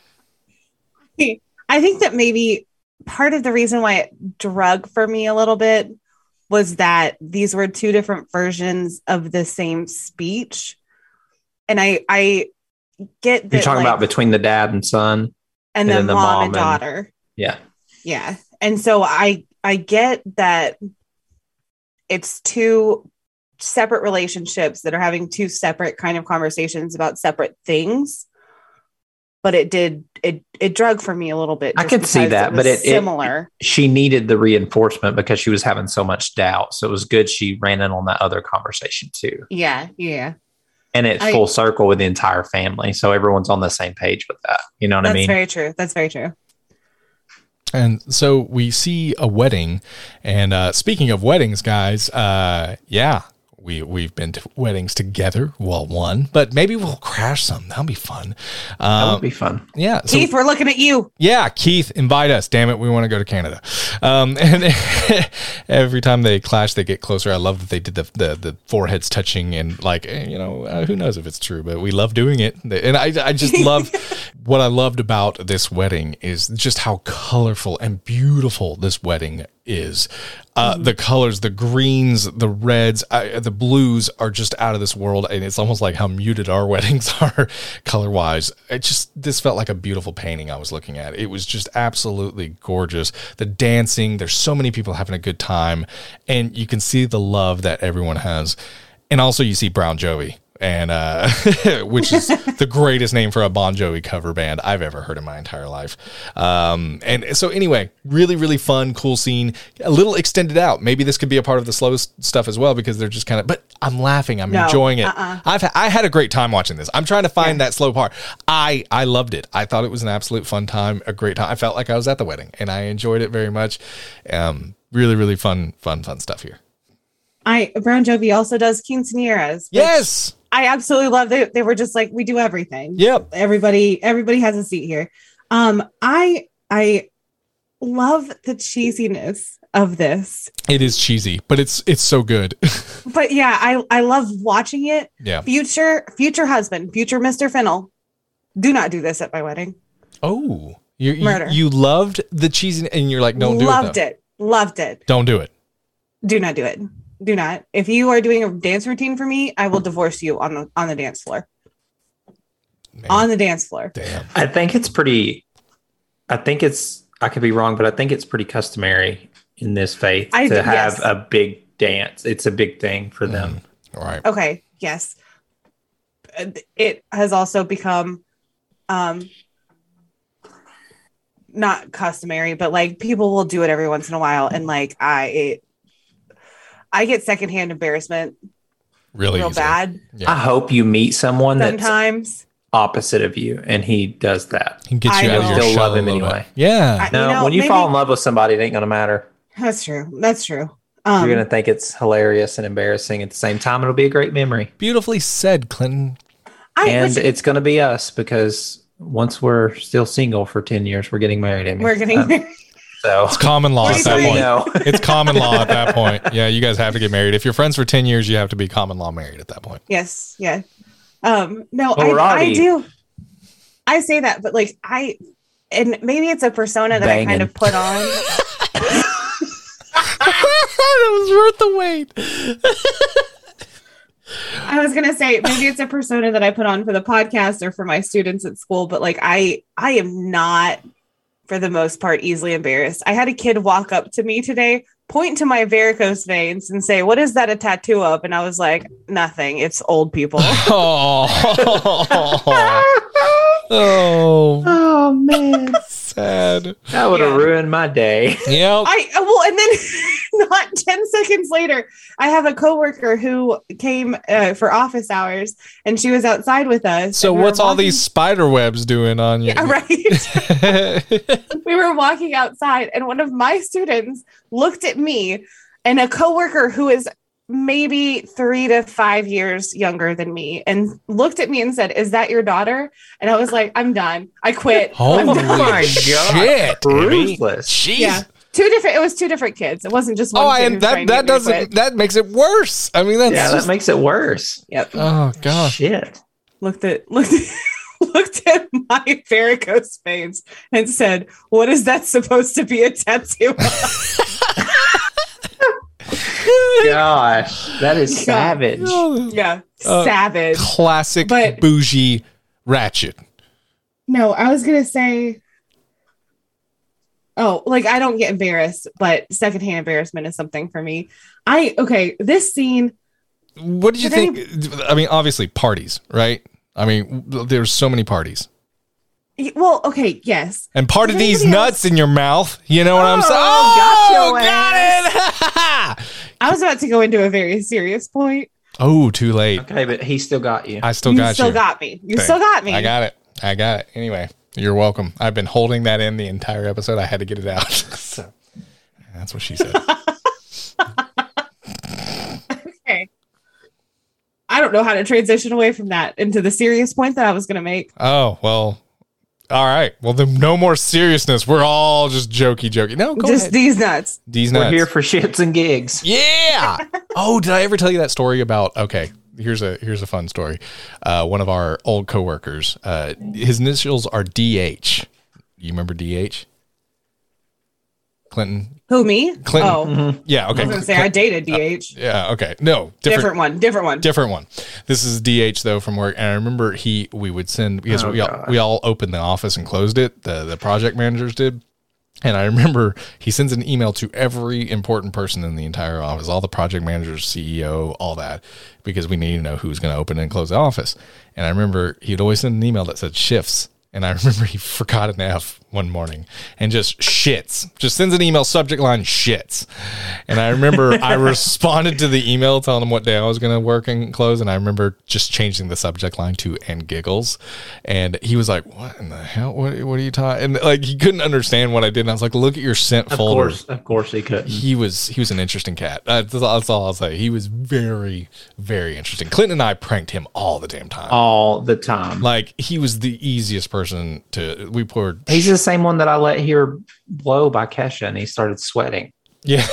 Speaker 2: I think that maybe part of the reason why it drug for me a little bit was that these were 2 different versions of the same speech. And I get that
Speaker 3: you're talking about between the dad and son
Speaker 2: and then the mom and daughter.
Speaker 3: Yeah.
Speaker 2: Yeah. And so I get that it's 2 separate relationships that are having 2 separate kind of conversations about separate things. but it drug for me a little bit.
Speaker 3: I could see that, but
Speaker 2: similar.
Speaker 3: She needed the reinforcement because she was having so much doubt. So it was good she ran in on that other conversation too.
Speaker 2: Yeah.
Speaker 3: And it's full circle with the entire family. So everyone's on the same page with that. You know what I mean?
Speaker 2: That's very true.
Speaker 1: And so we see a wedding. And speaking of weddings, guys, we've been to weddings together. Well, one, but maybe we'll crash some. That'll be fun.
Speaker 3: That would be fun.
Speaker 1: Yeah.
Speaker 2: So, Keith, we're looking at you.
Speaker 1: Yeah. Keith, invite us. Damn it. We want to go to Canada. And every time they clash, they get closer. I love that they did the foreheads touching and like, who knows if it's true, but we love doing it. And I just love what I loved about this wedding is just how colorful and beautiful this wedding is. The colors, the greens, the reds, the blues are just out of this world. And it's almost like how muted our weddings are color wise. This felt like a beautiful painting I was looking at. It was just absolutely gorgeous. The dancing, there's so many people having a good time and you can see the love that everyone has. And also you see Brown Jovi. And which is the greatest name for a Bon Jovi cover band I've ever heard in my entire life. And so anyway, really, really fun, cool scene, a little extended out. Maybe this could be a part of the slow stuff as well, because they're just kind of, but I'm laughing. I'm enjoying it. I had a great time watching this. I'm trying to find that slow part. I loved it. I thought it was an absolute fun time, a great time. I felt like I was at the wedding and I enjoyed it very much. Really, really fun stuff here.
Speaker 2: Brown Jovi also does quinceañeras.
Speaker 1: Yes.
Speaker 2: I absolutely love it. They were just like, we do everything.
Speaker 1: Yep.
Speaker 2: Everybody has a seat here. I love the cheesiness of this.
Speaker 1: It is cheesy, but it's so good.
Speaker 2: But yeah, I love watching it.
Speaker 1: Yeah.
Speaker 2: Future husband, future Mr. Fennel. Do not do this at my wedding.
Speaker 1: Oh,
Speaker 2: murder.
Speaker 1: You loved the cheesy and you're like, don't do it.
Speaker 2: Loved it.
Speaker 1: Don't do it.
Speaker 2: Do not do it. Do not. If you are doing a dance routine for me, I will divorce you on the dance floor. Man. On the dance floor.
Speaker 1: Damn.
Speaker 3: I think it's I could be wrong, but I think it's pretty customary in this faith to have a big dance. It's a big thing for them.
Speaker 1: All right.
Speaker 2: Okay. Yes. It has also become not customary, but like people will do it every once in a while. And like I get secondhand embarrassment real bad.
Speaker 3: Yeah. I hope you meet someone
Speaker 2: sometimes
Speaker 3: that's opposite of you and he does that.
Speaker 1: He gets you out of your
Speaker 3: still love him anyway.
Speaker 1: Yeah.
Speaker 3: When you fall in love with somebody, it ain't gonna matter.
Speaker 2: That's true. You're
Speaker 3: gonna think it's hilarious and embarrassing at the same time. It'll be a great memory.
Speaker 1: Beautifully said, Clinton.
Speaker 3: It's gonna be us because once we're still single for 10 years, we're getting married.
Speaker 2: We're getting married.
Speaker 3: So
Speaker 1: it's common law at that point. It's common law at that point. Yeah, you guys have to get married. If you're friends for 10 years, you have to be common law married at that point.
Speaker 2: Yes. Yeah. I do. I say that, but like and maybe it's a persona that I kind of put on.
Speaker 1: It was worth the wait.
Speaker 2: I was gonna say maybe it's a persona that I put on for the podcast or for my students at school, but like I am not, for the most part, easily embarrassed. I had a kid walk up to me today, point to my varicose veins and say, "What is that a tattoo of?" And I was like, "Nothing. It's old people."
Speaker 3: Oh man,
Speaker 1: sad.
Speaker 3: That would have ruined my day.
Speaker 1: Yeah.
Speaker 2: And then not 10 seconds later, I have a coworker who came for office hours, and she was outside with us.
Speaker 1: So what's all these spider webs doing on you?
Speaker 2: Yeah, right. We were walking outside, and one of my students looked at me, and a coworker who is maybe 3 to 5 years younger than me, and looked at me and said, "Is that your daughter?" And I was like, "I'm done. I quit."
Speaker 1: Oh my
Speaker 3: God!
Speaker 1: Shit,
Speaker 3: Ruthless.
Speaker 1: Jeez.
Speaker 2: Yeah. It was two different kids. It wasn't just one.
Speaker 1: And that makes it worse. I mean,
Speaker 3: that makes it worse.
Speaker 2: Yep.
Speaker 1: Oh gosh.
Speaker 3: Shit.
Speaker 2: Looked at my varicose veins and said, "What is that supposed to be a tattoo of?"
Speaker 3: Gosh, that is savage.
Speaker 2: Yeah, savage.
Speaker 1: Classic bougie ratchet.
Speaker 2: No, I was gonna say. Oh, like I don't get embarrassed, but secondhand embarrassment is something for me. This scene.
Speaker 1: What did you think? I mean, obviously parties, right? I mean, there's so many parties.
Speaker 2: Well, okay, yes.
Speaker 1: And part of
Speaker 2: If
Speaker 1: these
Speaker 2: anybody
Speaker 1: nuts in your mouth. You know what I'm saying?
Speaker 2: Oh,
Speaker 1: Oh, got it.
Speaker 2: I was about to go into a very serious point.
Speaker 1: Oh, too late.
Speaker 3: Okay, but he still got you.
Speaker 1: I still
Speaker 2: You
Speaker 1: got you.
Speaker 2: still got me. You
Speaker 1: Okay.
Speaker 2: still got me.
Speaker 1: I got it. Anyway, you're welcome. I've been holding that in the entire episode. I had to get it out. So that's what she said.
Speaker 2: Okay. I don't know how to transition away from that into the serious point that I was going to make.
Speaker 1: Oh, well. All right. Well, then no more seriousness. We're all just jokey. No, go
Speaker 2: Just
Speaker 1: ahead.
Speaker 2: these nuts.
Speaker 1: These
Speaker 3: We're
Speaker 1: nuts.
Speaker 3: here for shits and gigs.
Speaker 1: Yeah. Oh, did I ever tell you that story about? Okay, here's a fun story. One of our old coworkers, his initials are DH. You remember DH? Clinton.
Speaker 2: Who, me?
Speaker 1: Clinton.
Speaker 2: Oh,
Speaker 1: Yeah. Okay.
Speaker 2: I was going to say I dated DH.
Speaker 1: Yeah. Okay. No.
Speaker 2: Different one.
Speaker 1: Different one. This is DH though from work, and I remember we would send because
Speaker 3: Oh,
Speaker 1: we all opened the office and closed it. The project managers did. And I remember he sends an email to every important person in the entire office, all the project managers, CEO, all that, because we need to know who's going to open and close the office. And I remember he'd always send an email that said shifts. And I remember he forgot an F one morning and just shits. Just sends an email, subject line shits. And I remember I responded to the email telling him what day I was going to work and close. And I remember just changing the subject line to and giggles. And he was like, what in the hell? What are you talking? And like he couldn't understand what I did. And I was like, look at your sent folder.
Speaker 3: Of course he couldn't.
Speaker 1: He was an interesting cat. That's all I'll say. He was very, very interesting. Clinton and I pranked him all the damn time.
Speaker 3: All the time.
Speaker 1: Like he was the easiest person we poured.
Speaker 3: He's the same one that I let hear blow by Kesha and he started sweating.
Speaker 1: Yeah.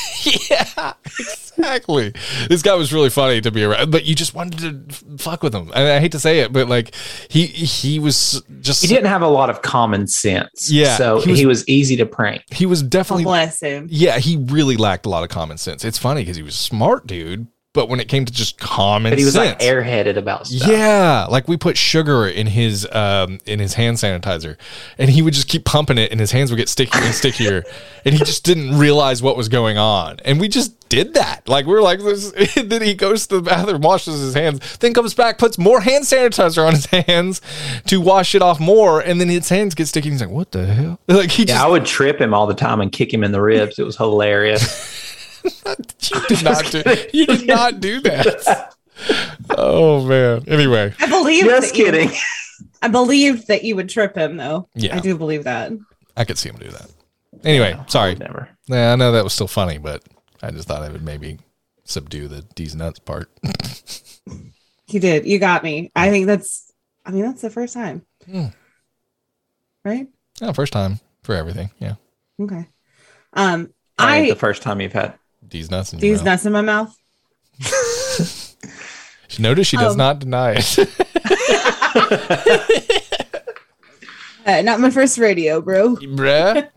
Speaker 1: Yeah, exactly. This guy was really funny to be around, but you just wanted to fuck with him. I hate to say it, but like he was just.
Speaker 3: He didn't have a lot of common sense.
Speaker 1: Yeah,
Speaker 3: So he was easy to prank.
Speaker 1: He was definitely.
Speaker 2: Oh, bless him.
Speaker 1: Yeah, he really lacked a lot of common sense. It's funny because he was a smart dude, but when it came to just common
Speaker 3: But he was
Speaker 1: sense,
Speaker 3: like airheaded about stuff.
Speaker 1: yeah, like we put sugar in his hand sanitizer, and he would just keep pumping it, and his hands would get stickier and stickier, and he just didn't realize what was going on, and we just did that. Like we were like this. Then he goes to the bathroom, washes his hands, then comes back, puts more hand sanitizer on his hands to wash it off more, and then his hands get sticky. And he's like, "What the hell?" Like he just.
Speaker 3: I would trip him all the time and kick him in the ribs. It was hilarious.
Speaker 1: You did not do that. Oh man. Anyway.
Speaker 2: I believe
Speaker 3: Just kidding.
Speaker 2: I believed that you would trip him, though.
Speaker 1: Yeah.
Speaker 2: I do believe that.
Speaker 1: I could see him do that. Anyway, sorry.
Speaker 3: Never.
Speaker 1: Yeah, I know that was still funny, but I just thought I would maybe subdue the D's nuts part.
Speaker 2: You did. You got me. I think that's the first time. Right?
Speaker 1: Yeah, first time for everything. Yeah.
Speaker 2: Okay.
Speaker 3: The first time you've had
Speaker 1: D's nuts in your
Speaker 2: These
Speaker 1: mouth.
Speaker 2: nuts in my mouth.
Speaker 1: Notice she does not deny it.
Speaker 2: Not my first radio, bro.
Speaker 1: Bruh.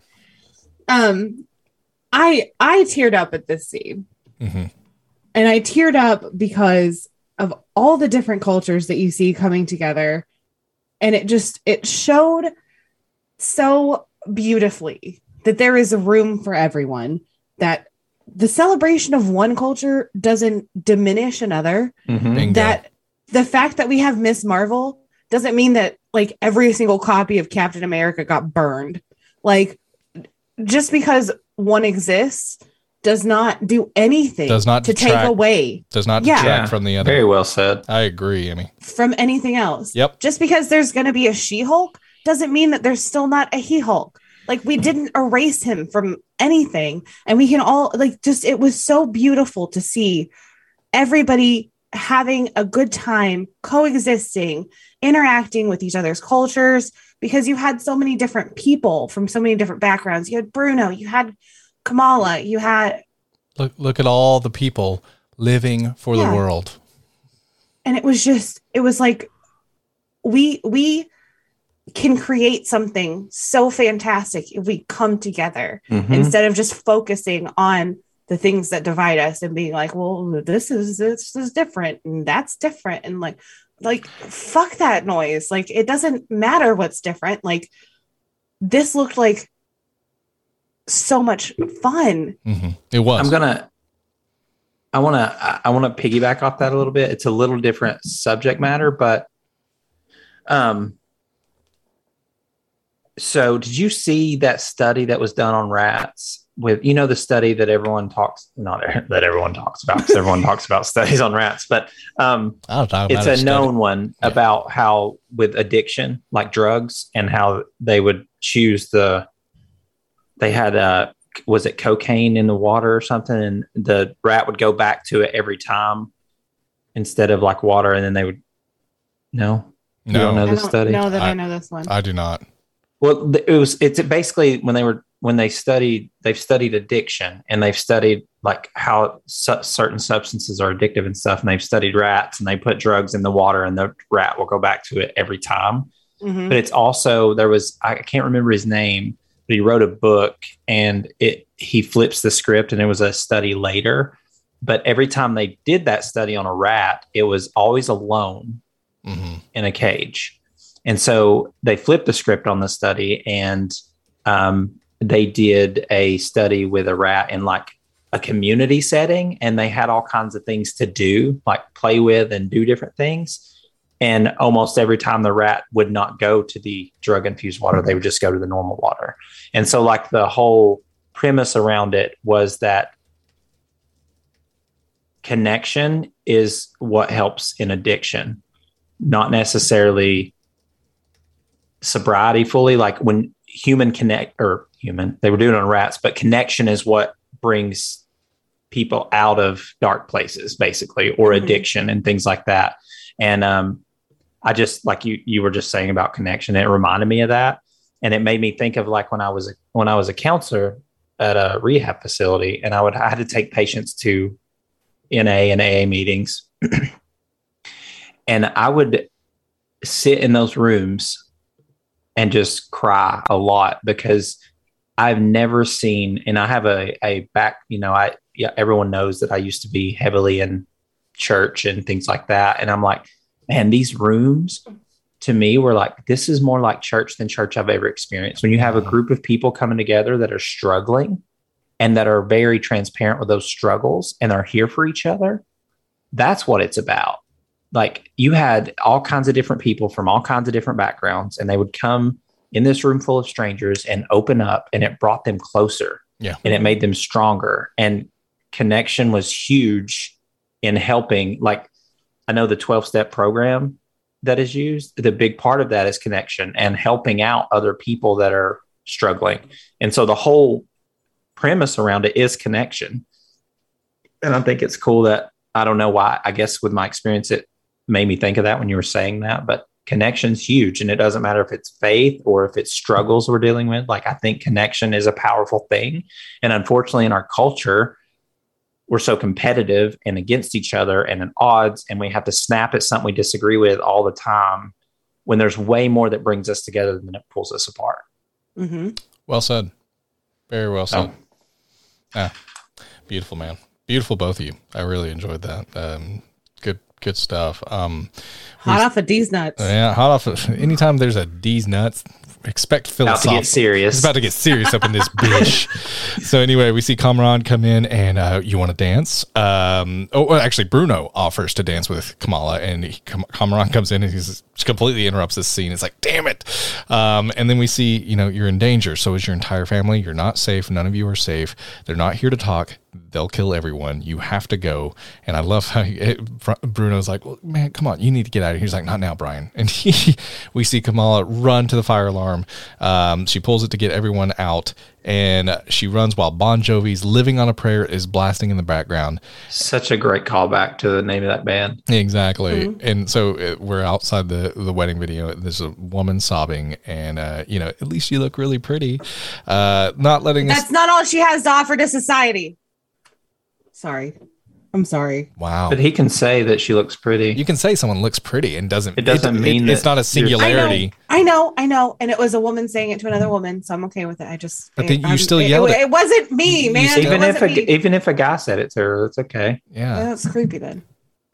Speaker 2: I teared up at this scene.
Speaker 1: Mm-hmm.
Speaker 2: And I teared up because of all the different cultures that you see coming together. And it showed so beautifully that there is a room for everyone, that the celebration of one culture doesn't diminish another.
Speaker 3: Mm-hmm.
Speaker 1: Bingo.
Speaker 2: That the fact that we have Miss Marvel doesn't mean that like every single copy of Captain America got burned. Like just because one exists does not do anything
Speaker 1: Does not
Speaker 2: to
Speaker 1: detract.
Speaker 2: take away
Speaker 1: Does not
Speaker 2: Yeah.
Speaker 1: detract from the other.
Speaker 3: Very well said.
Speaker 1: I agree, Amy.
Speaker 2: from anything else.
Speaker 1: Yep.
Speaker 2: Just because there's going to be a She-Hulk doesn't mean that there's still not a He-Hulk. Like we didn't erase him from anything. And we can all it was so beautiful to see everybody having a good time, coexisting, interacting with each other's cultures, because you had so many different people from so many different backgrounds. You had Bruno, you had Kamala, you had...
Speaker 1: Look at all the people living for the world.
Speaker 2: And it was like, we can create something so fantastic if we come together instead of just focusing on the things that divide us and being like, well, this is different and that's different. And like, fuck that noise. Like, it doesn't matter what's different. Like, this looked like so much fun.
Speaker 1: Mm-hmm. It was.
Speaker 3: I want to piggyback off that a little bit. It's a little different subject matter, but So did you see that study that was done on rats with, the study that everyone talks, not that everyone talks about, because everyone talks about studies on rats, but it's a known one about how with addiction, like drugs, and how they would choose they had, was it cocaine in the water or something? And the rat would go back to it every time instead of like water. And then they would, no, you don't know this study?
Speaker 2: No, that I know this one.
Speaker 1: I do not.
Speaker 3: Well, it's basically they've studied addiction, and they've studied like how certain substances are addictive and stuff. And they've studied rats, and they put drugs in the water, and the rat will go back to it every time. Mm-hmm. But it's also, I can't remember his name, but he wrote a book, and he flips the script, and it was a study later. But every time they did that study on a rat, it was always alone in a cage. And so they flipped the script on the study, and they did a study with a rat in like a community setting, and they had all kinds of things to do, like play with and do different things. And almost every time the rat would not go to the drug infused water, they would just go to the normal water. And so like the whole premise around it was that connection is what helps in addiction, not necessarily sobriety fully. Like when they were doing it on rats, but connection is what brings people out of dark places, basically, or addiction and things like that. And I just, like you were just saying about connection, it reminded me of that. And it made me think of like when I was a counselor at a rehab facility, and I had to take patients to NA and AA meetings. And I would sit in those rooms and just cry a lot, because I've never seen, and I have a back, everyone knows that I used to be heavily in church and things like that. And I'm like, man, these rooms to me were like, this is more like church than church I've ever experienced. When you have a group of people coming together that are struggling and that are very transparent with those struggles and are here for each other, that's what it's about. Like you had all kinds of different people from all kinds of different backgrounds, and they would come in this room full of strangers and open up, and it brought them closer. Yeah. And it made them stronger. And connection was huge in helping. Like I know the 12-step program that is used, the big part of that is connection and helping out other people that are struggling. And so the whole premise around it is connection. And I think it's cool that, I don't know why, I guess with my experience, it made me think of that when you were saying that, but connection's huge. And it doesn't matter if it's faith or if it's struggles we're dealing with. Like I think connection is a powerful thing. And unfortunately in our culture, we're so competitive and against each other and at odds, and we have to snap at something we disagree with all the time, when there's way more that brings us together than it pulls us apart.
Speaker 2: Mm-hmm.
Speaker 1: Well said. Very well said. Yeah. Beautiful, man. Beautiful, both of you. I really enjoyed that. Good stuff.
Speaker 2: Hot off of D's nuts.
Speaker 1: Yeah, hot off of, anytime there's a D's nuts, expect philosophical.
Speaker 3: About to get serious.
Speaker 1: It's about to get serious up in this bitch. So anyway, we see Kamran come in, and you want to dance? Actually, Bruno offers to dance with Kamala, and Kamran comes in and he completely interrupts this scene. It's like, damn it. And then we see, you're in danger. So is your entire family. You're not safe. None of you are safe. They're not here to talk. They'll kill everyone. You have to go. And I love how Bruno's like, well, man, come on. You need to get out of here. He's like, not now, Brian. And we see Kamala run to the fire alarm. She pulls it to get everyone out, and she runs while Bon Jovi's Living on a Prayer is blasting in the background.
Speaker 3: Such a great callback to the name of that band.
Speaker 1: Exactly. Mm-hmm. And so we're outside the wedding video. There's a woman sobbing, and, at least you look really pretty. Not letting
Speaker 2: That's not all she has to offer to society. Sorry. I'm sorry.
Speaker 1: Wow.
Speaker 3: But he can say that she looks pretty.
Speaker 1: You can say someone looks pretty and doesn't.
Speaker 3: It doesn't mean
Speaker 1: it's not a singularity.
Speaker 2: I know. And it was a woman saying it to another woman, so I'm okay with it.
Speaker 1: But then you still yelled it.
Speaker 2: It wasn't me, man.
Speaker 3: Even if a guy said it to her, that's okay.
Speaker 1: Yeah.
Speaker 2: That's creepy then.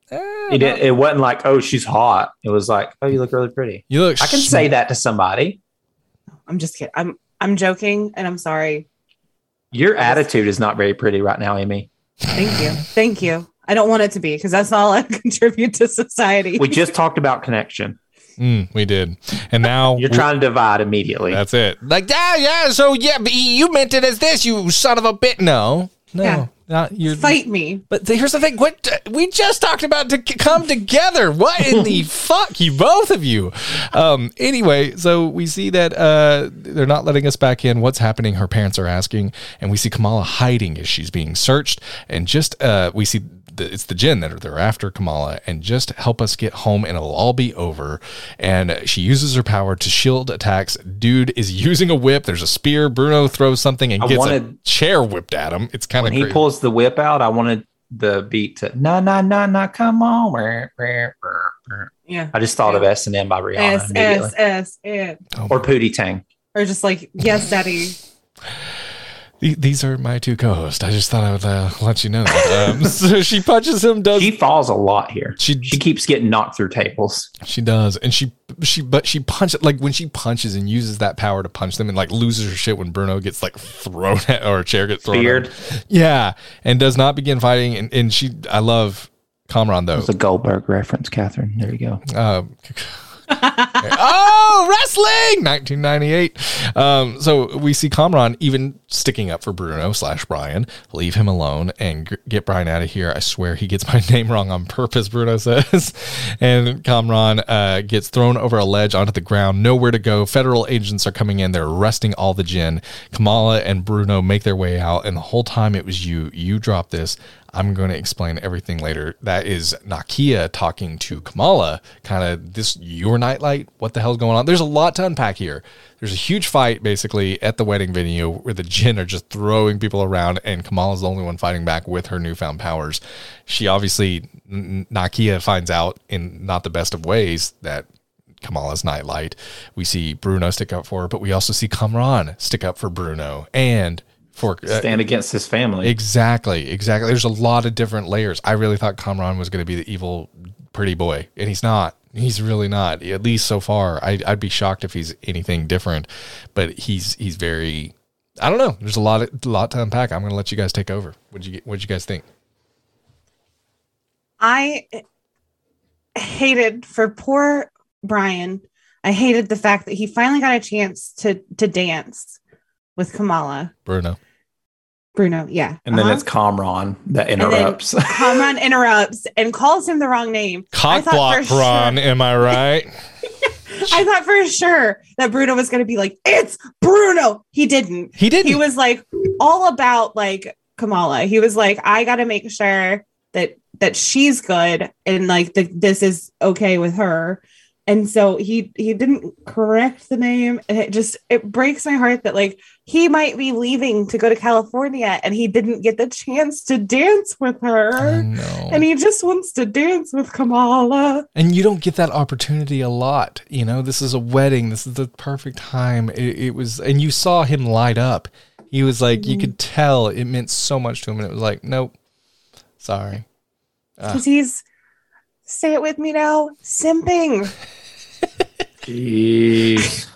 Speaker 3: It wasn't like, oh, she's hot. It was like, oh, you look really pretty.
Speaker 1: I
Speaker 3: can say that to somebody.
Speaker 2: I'm just kidding. I'm joking, and I'm sorry.
Speaker 3: Your attitude is not very pretty right now, Amy.
Speaker 2: Thank you. I don't want it to be, because that's all I contribute to society.
Speaker 3: We just talked about connection.
Speaker 1: We did. And now
Speaker 3: You're trying to divide immediately.
Speaker 1: That's it. Like, yeah. So yeah, but you meant it as this, you son of a bit. No.
Speaker 2: Yeah.
Speaker 1: Not you.
Speaker 2: Fight me.
Speaker 1: But here's the thing. What we just talked about to come together. What in the fuck, you both of you? Anyway, so we see that they're not letting us back in. What's happening? Her parents are asking, and we see Kamala hiding as she's being searched. And just we see it's the Jinn that they're after Kamala, and just help us get home, and it'll all be over. And she uses her power to shield attacks. Dude is using a whip. There's a spear. Bruno throws something and gets a chair whipped at him. It's kind of
Speaker 3: when he pulls the whip out. I wanted the beat to no, come on.
Speaker 2: Yeah.
Speaker 3: I just thought of S&M by Rihanna.
Speaker 2: S-S-S-N.
Speaker 3: Or Pootie Tang.
Speaker 2: Or just like, yes, daddy.
Speaker 1: These are my two co-hosts. I just thought I would let you know that. So she punches him.
Speaker 3: She falls a lot here. She keeps getting knocked through tables.
Speaker 1: She does, and she punches, like when she punches and uses that power to punch them, and like loses her shit when Bruno gets like thrown at, or a chair gets thrown. Speared. Yeah, and does not begin fighting. And I love Kamran though.
Speaker 3: It's a Goldberg reference, Catherine. There you go.
Speaker 1: Oh, wrestling 1998. So we see Kamran even sticking up for Bruno / Brian. Leave him alone and get Brian out of here. I swear he gets my name wrong on purpose, Bruno says. And Kamran gets thrown over a ledge onto the ground. Nowhere to go. Federal agents are coming in. They're arresting all the Jinn. Kamala and Bruno make their way out, and the whole time it was you dropped this. I'm going to explain everything later. That is Nakia talking to Kamala, kind of this, your nightlight. What the hell's going on? There's a lot to unpack here. There's a huge fight basically at the wedding venue where the Jinn are just throwing people around, and Kamala's the only one fighting back with her newfound powers. She obviously, Nakia finds out in not the best of ways that Kamala's nightlight. We see Bruno stick up for her, but we also see Kamran stick up for Bruno and
Speaker 3: stand against his family.
Speaker 1: Exactly. There's a lot of different layers. I really thought Kamran was going to be the evil pretty boy, and he's not. He's really not, at least so far. I'd be shocked if he's anything different, but he's very, I don't know. There's a lot to unpack. I'm going to let you guys take over. What'd you guys think?
Speaker 2: I hated for poor Brian. I hated the fact that he finally got a chance to dance with Kamala. Bruno, yeah.
Speaker 3: And then it's Kamran that interrupts.
Speaker 2: Kamran interrupts and calls him the wrong name.
Speaker 1: Cockblock Ron, am I right?
Speaker 2: I thought for sure that Bruno was going to be like, it's Bruno. He didn't. He was like all about like Kamala. He was like, I got to make sure that she's good and like this is okay with her. And so he didn't correct the name. And it breaks my heart that like he might be leaving to go to California and he didn't get the chance to dance with her.
Speaker 1: I know.
Speaker 2: And he just wants to dance with Kamala.
Speaker 1: And you don't get that opportunity a lot. You know, this is a wedding. This is the perfect time. It was, and you saw him light up. He was like, you could tell it meant so much to him. And it was like, nope, sorry.
Speaker 2: Because he's, say it with me now, simping.
Speaker 3: Jeez.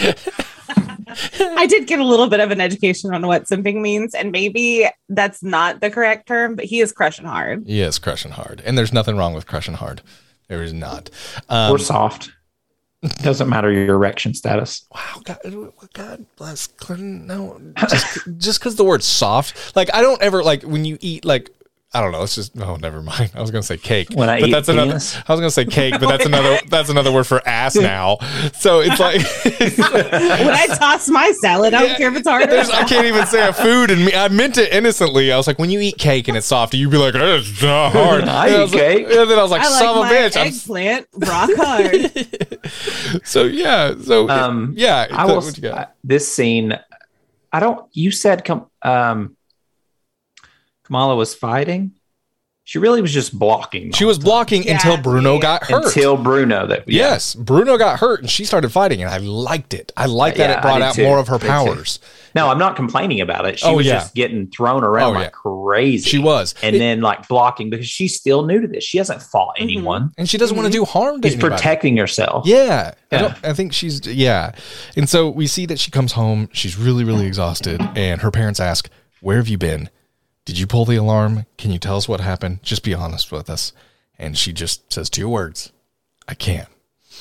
Speaker 2: I did get a little bit of an education on what simping means, and maybe that's not the correct term, but he is crushing hard.
Speaker 1: He is crushing hard. And there's nothing wrong with crushing hard. There is not.
Speaker 3: Or soft. Doesn't matter your erection status.
Speaker 1: Wow, God bless Clinton. No, just because the word soft, like I don't ever like when you eat like, I don't know. It's just never mind. I was gonna say cake,
Speaker 3: when I eat penis.
Speaker 1: I was gonna say cake, but that's another word for ass now. So it's like
Speaker 2: when I toss my salad, I don't care if it's hard.
Speaker 1: I can't even say a food, and I meant it innocently. I was like, when you eat cake and it's soft, you'd be like, it's not hard.
Speaker 3: I eat cake.
Speaker 1: And then I was like, son of a bitch,
Speaker 2: eggplant rock hard.
Speaker 1: So yeah, yeah.
Speaker 3: I will. This scene, You said Kamala was fighting. She really was just blocking.
Speaker 1: She was blocking until Bruno got hurt. Yes, Bruno got hurt and she started fighting, and I liked it. I liked that it brought out more of her powers.
Speaker 3: No, I'm not complaining about it. She was just getting thrown around like crazy.
Speaker 1: She was.
Speaker 3: And then like blocking because she's still new to this. She hasn't fought anyone.
Speaker 1: And she doesn't want to do harm to anybody.
Speaker 3: She's protecting herself.
Speaker 1: Yeah. I think she's, And so we see that she comes home. She's really, really exhausted. And her parents ask, where have you been? Did you pull the alarm? Can you tell us what happened? Just be honest with us. And she just says 2 words, I can't.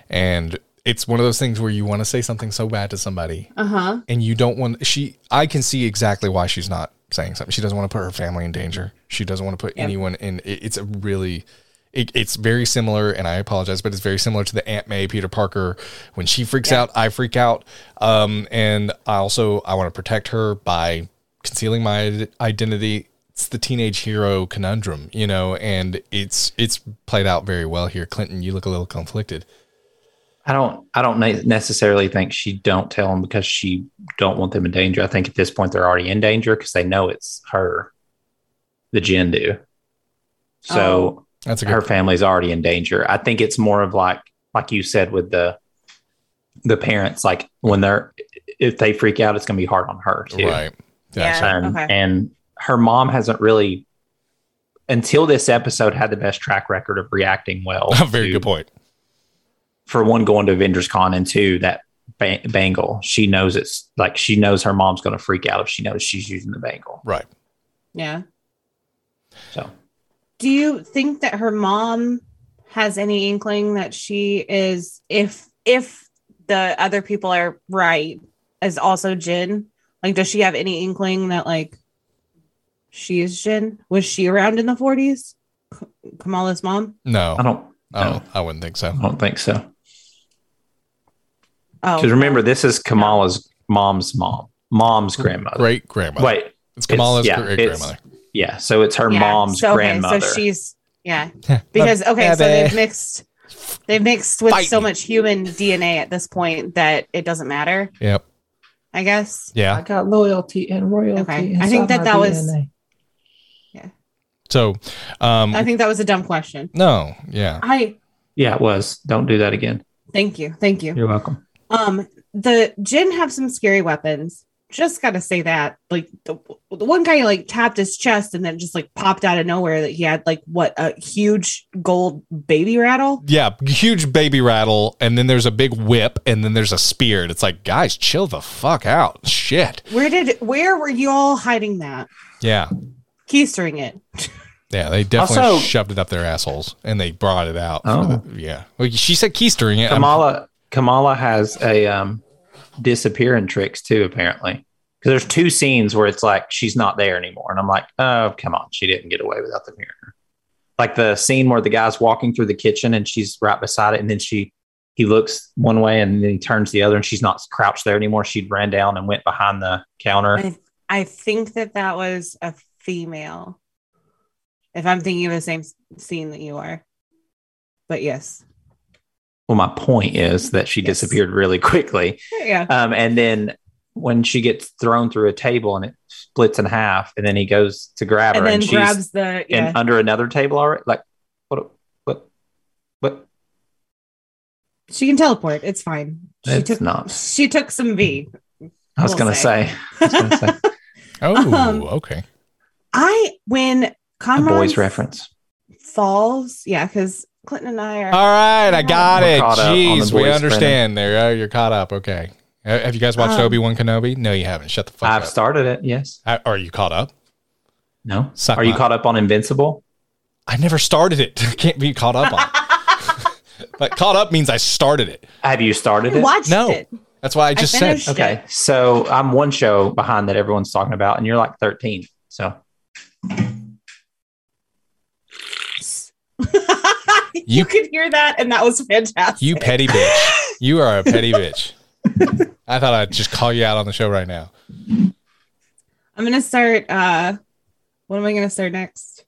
Speaker 1: And it's one of those things where you want to say something so bad to somebody, and you don't want. I can see exactly why she's not saying something. She doesn't want to put her family in danger. She doesn't want to put anyone in. It's a really. It's very similar, and I apologize, but it's very similar to the Aunt May Peter Parker. When she freaks out, I freak out, and I want to protect her by concealing my identity. It's the teenage hero conundrum, and it's played out very well here. Clinton, you look a little conflicted.
Speaker 3: I don't necessarily think she don't tell them because she don't want them in danger. I think at this point they're already in danger because they know it's her, the Jen do. So her family's already in danger. I think it's more of like you said with the parents, like if they freak out, it's going to be hard on her too.
Speaker 1: Right.
Speaker 2: Yeah.
Speaker 3: And her mom hasn't really, until this episode, had the best track record of reacting well.
Speaker 1: Very good point.
Speaker 3: For one, going to Avengers Con, and two, that bangle. She knows she knows her mom's going to freak out if she knows she's using the bangle.
Speaker 1: Right.
Speaker 2: Yeah.
Speaker 3: So,
Speaker 2: do you think that her mom has any inkling that she is, if the other people are right, is also Jen? Like, does she have any inkling that she is Jen? Was she around in the 40s? Kamala's mom?
Speaker 1: No,
Speaker 3: I
Speaker 1: wouldn't think so.
Speaker 3: I don't think so.
Speaker 2: Oh,
Speaker 3: because remember, this is Kamala's mom's grandmother.
Speaker 1: Great grandmother.
Speaker 3: Wait,
Speaker 1: it's Kamala's great grandmother.
Speaker 3: Yeah, so it's her mom's grandmother.
Speaker 2: So she's because so they've mixed with so much human DNA at this point that it doesn't matter.
Speaker 1: Yep.
Speaker 2: I guess.
Speaker 1: Yeah.
Speaker 3: I got loyalty and royalty.
Speaker 2: Okay. I think that was. Yeah.
Speaker 1: So,
Speaker 2: I think that was a dumb question.
Speaker 1: No. Yeah.
Speaker 3: Yeah, it was. Don't do that again.
Speaker 2: Thank you.
Speaker 3: You're welcome.
Speaker 2: The Jinn have some scary weapons. Just got to say that, like the one guy tapped his chest and then just popped out of nowhere that he had a huge gold baby rattle.
Speaker 1: Yeah, huge baby rattle, and then there's a big whip, and then there's a spear. And it's like, guys, chill the fuck out. Shit.
Speaker 2: Where were you all hiding that?
Speaker 1: Yeah.
Speaker 2: Keystering it.
Speaker 1: Yeah, they definitely shoved it up their assholes, and they brought it out. Yeah. Well, she said keystering it.
Speaker 3: Kamala has a disappearing tricks too, apparently, because there's two scenes where it's like she's not there anymore, and I'm like, oh, come on, she didn't get away without them hearing her. Like the scene where the guy's walking through the kitchen and she's right beside it, and then he looks one way and then he turns the other, and she's not crouched there anymore. She ran down and went behind the counter.
Speaker 2: I think that was a female, if I'm thinking of the same scene that you are, but yes.
Speaker 3: Well, my point is that she disappeared really quickly.
Speaker 2: Yeah.
Speaker 3: And then when she gets thrown through a table and it splits in half, and then he goes to grab her, and
Speaker 2: grabs
Speaker 3: she's under another table already. Like, what?
Speaker 2: She can teleport. It's fine. She took some V.
Speaker 3: I was going to say.
Speaker 1: Oh, okay.
Speaker 2: When Kamran
Speaker 3: a boys reference
Speaker 2: falls, because Clinton and I are.
Speaker 1: All right, I got it. Jeez, we understand. There, you're caught up. Okay. Have you guys watched Obi-Wan Kenobi? No, you haven't. Shut the fuck up.
Speaker 3: I've started it. Yes.
Speaker 1: Are you caught up?
Speaker 3: No. Are you caught up on Invincible?
Speaker 1: I never started it. I can't be caught up on it. But caught up means I started it.
Speaker 3: Have you started it?
Speaker 2: Watched it.
Speaker 1: That's why I just said.
Speaker 3: Okay, so I'm one show behind that everyone's talking about, and you're like 13. So.
Speaker 2: You could hear that, and that was fantastic.
Speaker 1: You petty bitch. You are a petty bitch. I thought I'd just call you out on the show right now.
Speaker 2: I'm going to start. What am I going to start next?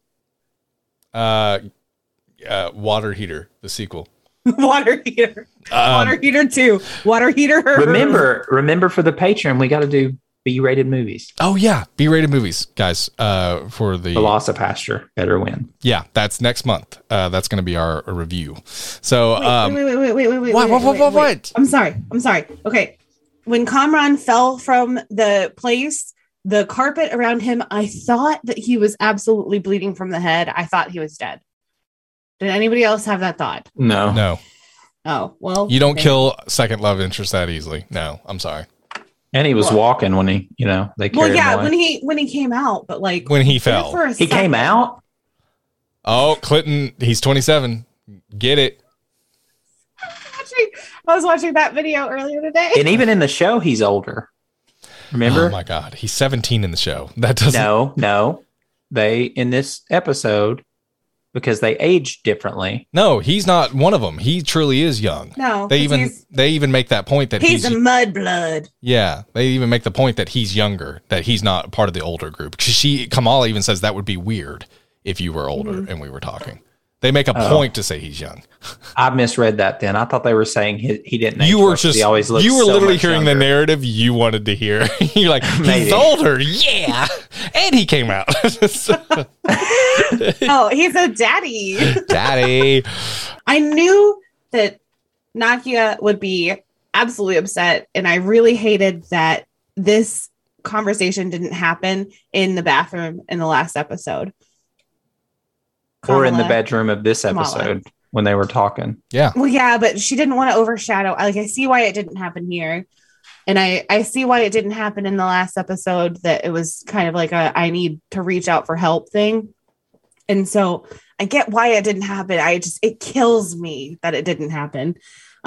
Speaker 1: Water Heater, the sequel.
Speaker 2: Water Heater. Water Heater 2. Water Heater.
Speaker 3: Remember for the Patreon, we got to do B-rated movies.
Speaker 1: Oh yeah, B-rated movies, guys. For the
Speaker 3: Velocipasture, better win.
Speaker 1: Yeah, that's next month. That's going to be our review. So
Speaker 2: wait.
Speaker 1: What?
Speaker 2: I'm sorry. Okay, when Kamran fell from the place, the carpet around him, I thought that he was absolutely bleeding from the head. I thought he was dead. Did anybody else have that thought?
Speaker 1: No.
Speaker 2: Oh well.
Speaker 1: You don't kill second love interest that easily. No, I'm sorry.
Speaker 3: And he was walking when he, they carried him away.
Speaker 2: when he came out, but
Speaker 1: when he fell,
Speaker 3: he came out.
Speaker 1: Oh, Clinton, he's 27. Get it?
Speaker 2: I was watching that video earlier today.
Speaker 3: And even in the show, he's older. Remember?
Speaker 1: Oh my God. He's 17 in the show. That doesn't.
Speaker 3: No. They, in this episode, because they age differently.
Speaker 1: No, he's not one of them. He truly is young.
Speaker 2: No.
Speaker 1: They even make that point that
Speaker 2: he's a mudblood.
Speaker 1: Yeah. They even make the point that he's younger, that he's not part of the older group. Kamala even says that would be weird if you were older and we were talking. They make a point to say he's young.
Speaker 3: I misread that then. I thought they were saying he didn't age.
Speaker 1: You were just,
Speaker 3: he always looks
Speaker 1: you were
Speaker 3: so
Speaker 1: literally
Speaker 3: much
Speaker 1: hearing
Speaker 3: younger.
Speaker 1: the narrative you wanted to hear. You're like, he's older. Yeah. And he came out.
Speaker 2: Oh, he's a daddy.
Speaker 1: Daddy.
Speaker 2: I knew that Nakia would be absolutely upset. And I really hated that this conversation didn't happen in the bathroom in the last episode.
Speaker 3: Or in the bedroom of this episode when they were talking.
Speaker 1: Yeah.
Speaker 2: Well, yeah, but she didn't want to overshadow. Like, I see why it didn't happen here. And I see why it didn't happen in the last episode, that it was kind of like I need to reach out for help thing. And so I get why it didn't happen. It kills me that it didn't happen.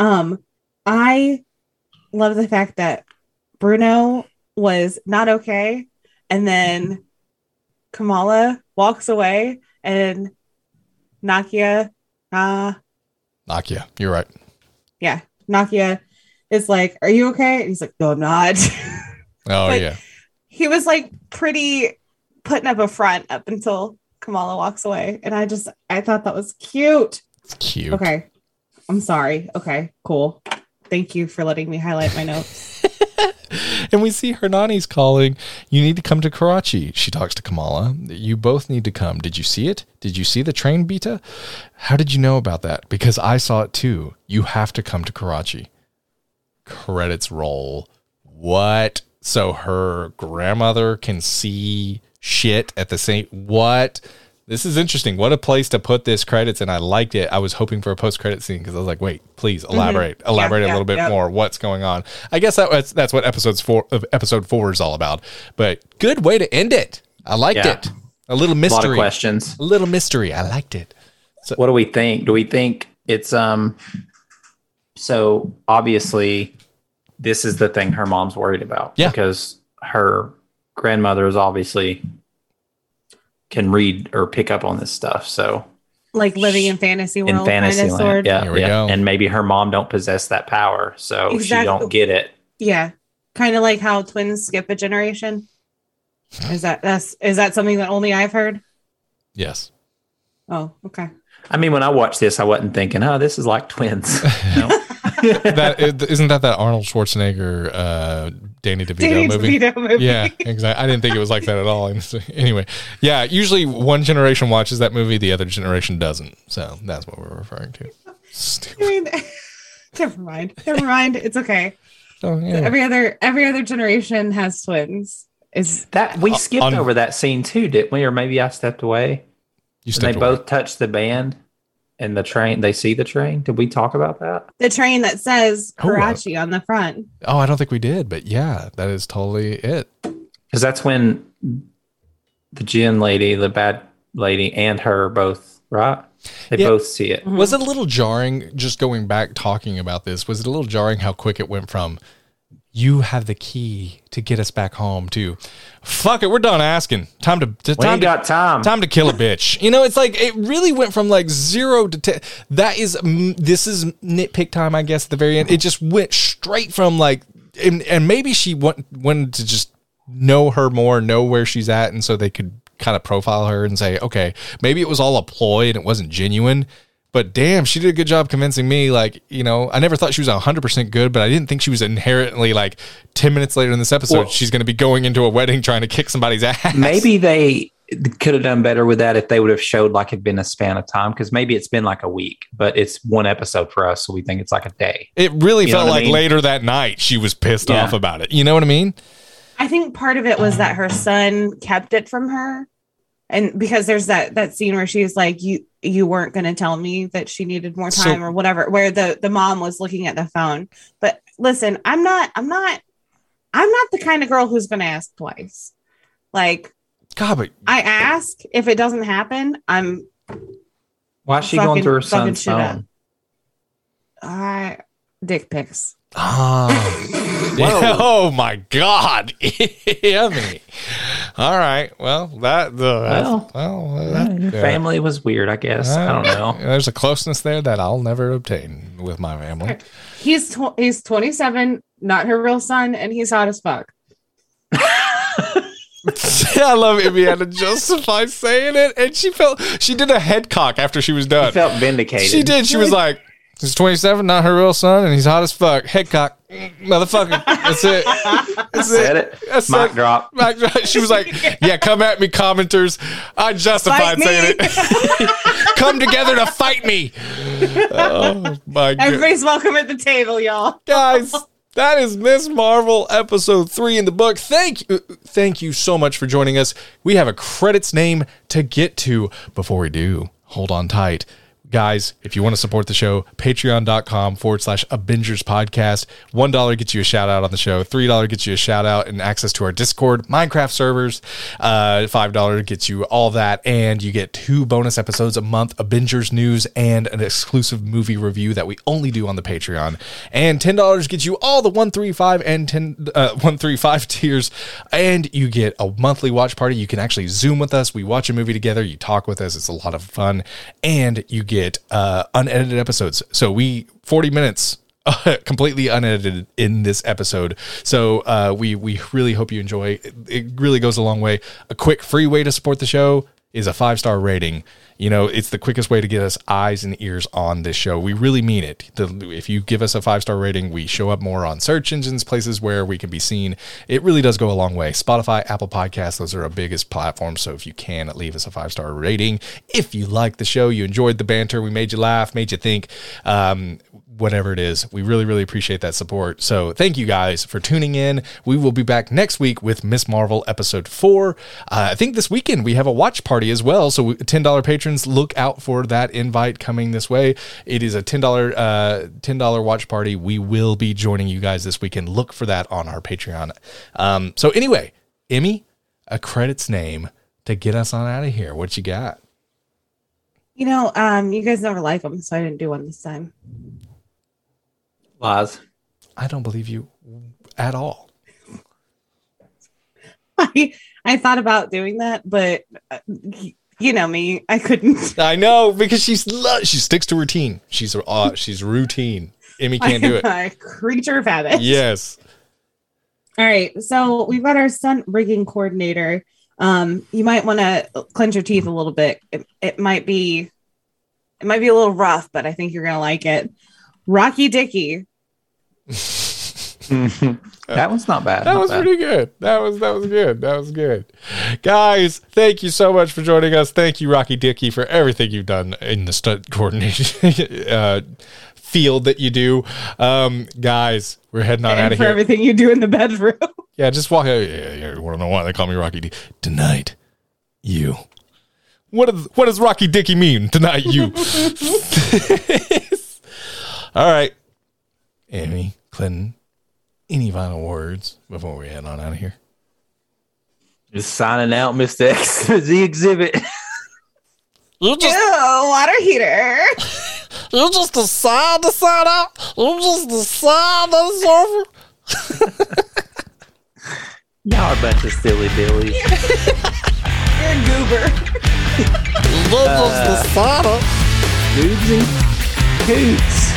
Speaker 2: I love the fact that Bruno was not okay. And then Kamala walks away and Nakia,
Speaker 1: you're right.
Speaker 2: Yeah. Nakia is like, "Are you okay?" And he's like, "No, I'm not."
Speaker 1: Oh, yeah.
Speaker 2: He was like pretty putting up a front up until Kamala walks away. And I thought that was cute.
Speaker 1: It's cute.
Speaker 2: Okay. I'm sorry. Okay, cool. Thank you for letting me highlight my notes.
Speaker 1: And we see Hernani's calling, "You need to come to Karachi." She talks to Kamala. "You both need to come. Did you see it? Did you see the train, Beta? How did you know about that? Because I saw it too. You have to come to Karachi." Credits roll. What? So her grandmother can see shit at the same... What? This is interesting. What a place to put this credits, and I liked it. I was hoping for a post-credit scene because I was like, wait, please elaborate. Elaborate a little bit more. What's going on? I guess that's what episode 4 is all about. But good way to end it. I liked it. A little mystery.
Speaker 3: A lot of questions.
Speaker 1: A little mystery. I liked it. So,
Speaker 3: what do we think? Do we think it's so obviously this is the thing her mom's worried about.
Speaker 1: Yeah.
Speaker 3: Because her grandmother is obviously can read or pick up on this stuff. So
Speaker 2: like living in fantasy world.
Speaker 3: In fantasy
Speaker 2: kind of
Speaker 3: land. Yeah.
Speaker 1: Here we go.
Speaker 3: And maybe her mom don't possess that power. So she don't get it.
Speaker 2: Yeah. Kind of like how twins skip a generation. Is that something that only I've heard?
Speaker 1: yes.
Speaker 2: Oh, okay.
Speaker 3: I mean, when I watched this, I wasn't thinking, oh, this is like twins. No.
Speaker 1: Isn't that Arnold Schwarzenegger, Danny DeVito movie? Yeah, exactly. I didn't think it was like that at all. Anyway, yeah, usually one generation watches that movie, the other generation doesn't. So that's what we're referring to. Stupid.
Speaker 2: I mean, never mind. It's okay.
Speaker 1: So, yeah.
Speaker 2: Every other generation has twins. Is
Speaker 3: that we skipped over that scene too, didn't we? Or maybe I stepped away. They both touch the band and the train. They see the train. Did we talk about that?
Speaker 2: The train that says Karachi on the front.
Speaker 1: Oh, I don't think we did, but yeah, that is totally it.
Speaker 3: Because that's when the Jinn lady, the bad lady, and her both, right? They both see it.
Speaker 1: Was it a little jarring, just going back talking about this, was it a little jarring how quick it went from, "You have the key to get us back home," to "Fuck it, we're done asking. Time to kill a bitch." You know, it's like it really went from like 0 to 10. This is nitpick time, I guess. At the very end, it just went straight from like, and maybe she wanted to just know her more, know where she's at, and so they could kind of profile her and say, okay, maybe it was all a ploy and it wasn't genuine. But damn, she did a good job convincing me. Like, you know, I never thought she was 100% good, but I didn't think she was inherently like 10 minutes later in this episode, she's going to be going into a wedding trying to kick somebody's ass.
Speaker 3: Maybe they could have done better with that if they would have showed like it'd been a span of time. Because maybe it's been like a week, but it's one episode for us. So we think it's like a day.
Speaker 1: It really felt like later that night she was pissed off about it. You know what I mean?
Speaker 2: I think part of it was that her son kept it from her. And because there's that scene where she's like, you weren't going to tell me that she needed more time or whatever, where the mom was looking at the phone. But listen, I'm not the kind of girl who's going to ask twice. Like,
Speaker 1: God, but
Speaker 2: I ask, if it doesn't happen, I'm.
Speaker 3: Why is she going to her son's phone?
Speaker 2: dick pics.
Speaker 1: Oh, oh my God. Yummy. All right. Well,
Speaker 3: your family was weird, I guess. I don't know.
Speaker 1: There's a closeness there that I'll never obtain with my family.
Speaker 2: He's 27, not her real son, and he's hot as fuck.
Speaker 1: I love Emmy had to justify saying it, and she did a head cock after she was done.
Speaker 3: She felt vindicated.
Speaker 1: She did. She was like, he's 27, not her real son, and he's hot as fuck. Head cock. Motherfucker. That's it.
Speaker 3: Said it. Mic drop.
Speaker 1: She was like, yeah, come at me, commenters. I justified saying it. Come together to fight me. Oh, my God.
Speaker 2: Everybody's welcome at the table, y'all.
Speaker 1: Guys, that is Ms. Marvel episode 3 in the book. Thank you so much for joining us. We have a credits name to get to. Before we do, hold on tight. Guys, if you want to support the show, patreon.com/Abingers podcast. $1 gets you a shout out on the show. $3 gets you a shout out and access to our Discord, Minecraft servers. $5 gets you all that. And you get 2 bonus episodes a month, Abingers news and an exclusive movie review that we only do on the Patreon. And $10 gets you all the 1, 3, 5 and 135 tiers. And you get a monthly watch party. You can actually Zoom with us. We watch a movie together. You talk with us. It's a lot of fun. And you get unedited episodes. So 40 minutes completely unedited in this episode. So we really hope you enjoy. It really goes a long way. A quick free way to support the show is a 5-star rating. You know, it's the quickest way to get us eyes and ears on this show. We really mean it. If you give us a 5-star rating, we show up more on search engines, places where we can be seen. It really does go a long way. Spotify, Apple Podcasts, those are our biggest platforms. So if you can, leave us a 5-star rating. If you like the show, you enjoyed the banter, we made you laugh, made you think, whatever it is, we really, really appreciate that support. So thank you guys for tuning in. We will be back next week with Ms. Marvel episode 4. I think this weekend we have a watch party as well. So $10 patrons, look out for that invite coming this way. It is a $10 watch party. We will be joining you guys this weekend. Look for that on our Patreon. So anyway, Emmy, a credits name to get us on out of here. What you got?
Speaker 2: You guys never like them, so I didn't do one this time.
Speaker 3: Lies.
Speaker 1: I don't believe you at all.
Speaker 2: I thought about doing that, but you know me, I couldn't.
Speaker 1: I know, because she sticks to routine. She's routine. Emmy can't do it.
Speaker 2: Creature of habit.
Speaker 1: Yes.
Speaker 2: All right, so we've got our stunt rigging coordinator. You might want to clench your teeth a little bit. It might be a little rough, but I think you're gonna like it. Rocky Dickey.
Speaker 3: That one's not bad.
Speaker 1: That was pretty good. That was good. That was good. Guys, thank you so much for joining us. Thank you, Rocky Dickey, for everything you've done in the stunt coordination field that you do. Guys, we're heading on out of here.
Speaker 2: For everything you do in the bedroom.
Speaker 1: Yeah, just walk out. Yeah, you want to know why they call me Rocky Dickey? Tonight, you. What does Rocky Dickey mean? Tonight, you. All right. Emmy, Clinton, any final words before we head on out of here?
Speaker 3: Just signing out, Mr. X, the exhibit.
Speaker 2: Water heater.
Speaker 1: You just decide to sign out? You just decide that it's over?
Speaker 3: Y'all are a bunch of silly billies.
Speaker 2: You're a goober.
Speaker 1: You just decide it.
Speaker 3: Goobs and coots.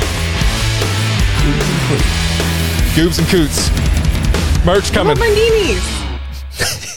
Speaker 3: Goobs and coots.
Speaker 1: Goobs and Coots. Merch coming.
Speaker 2: What about my niece?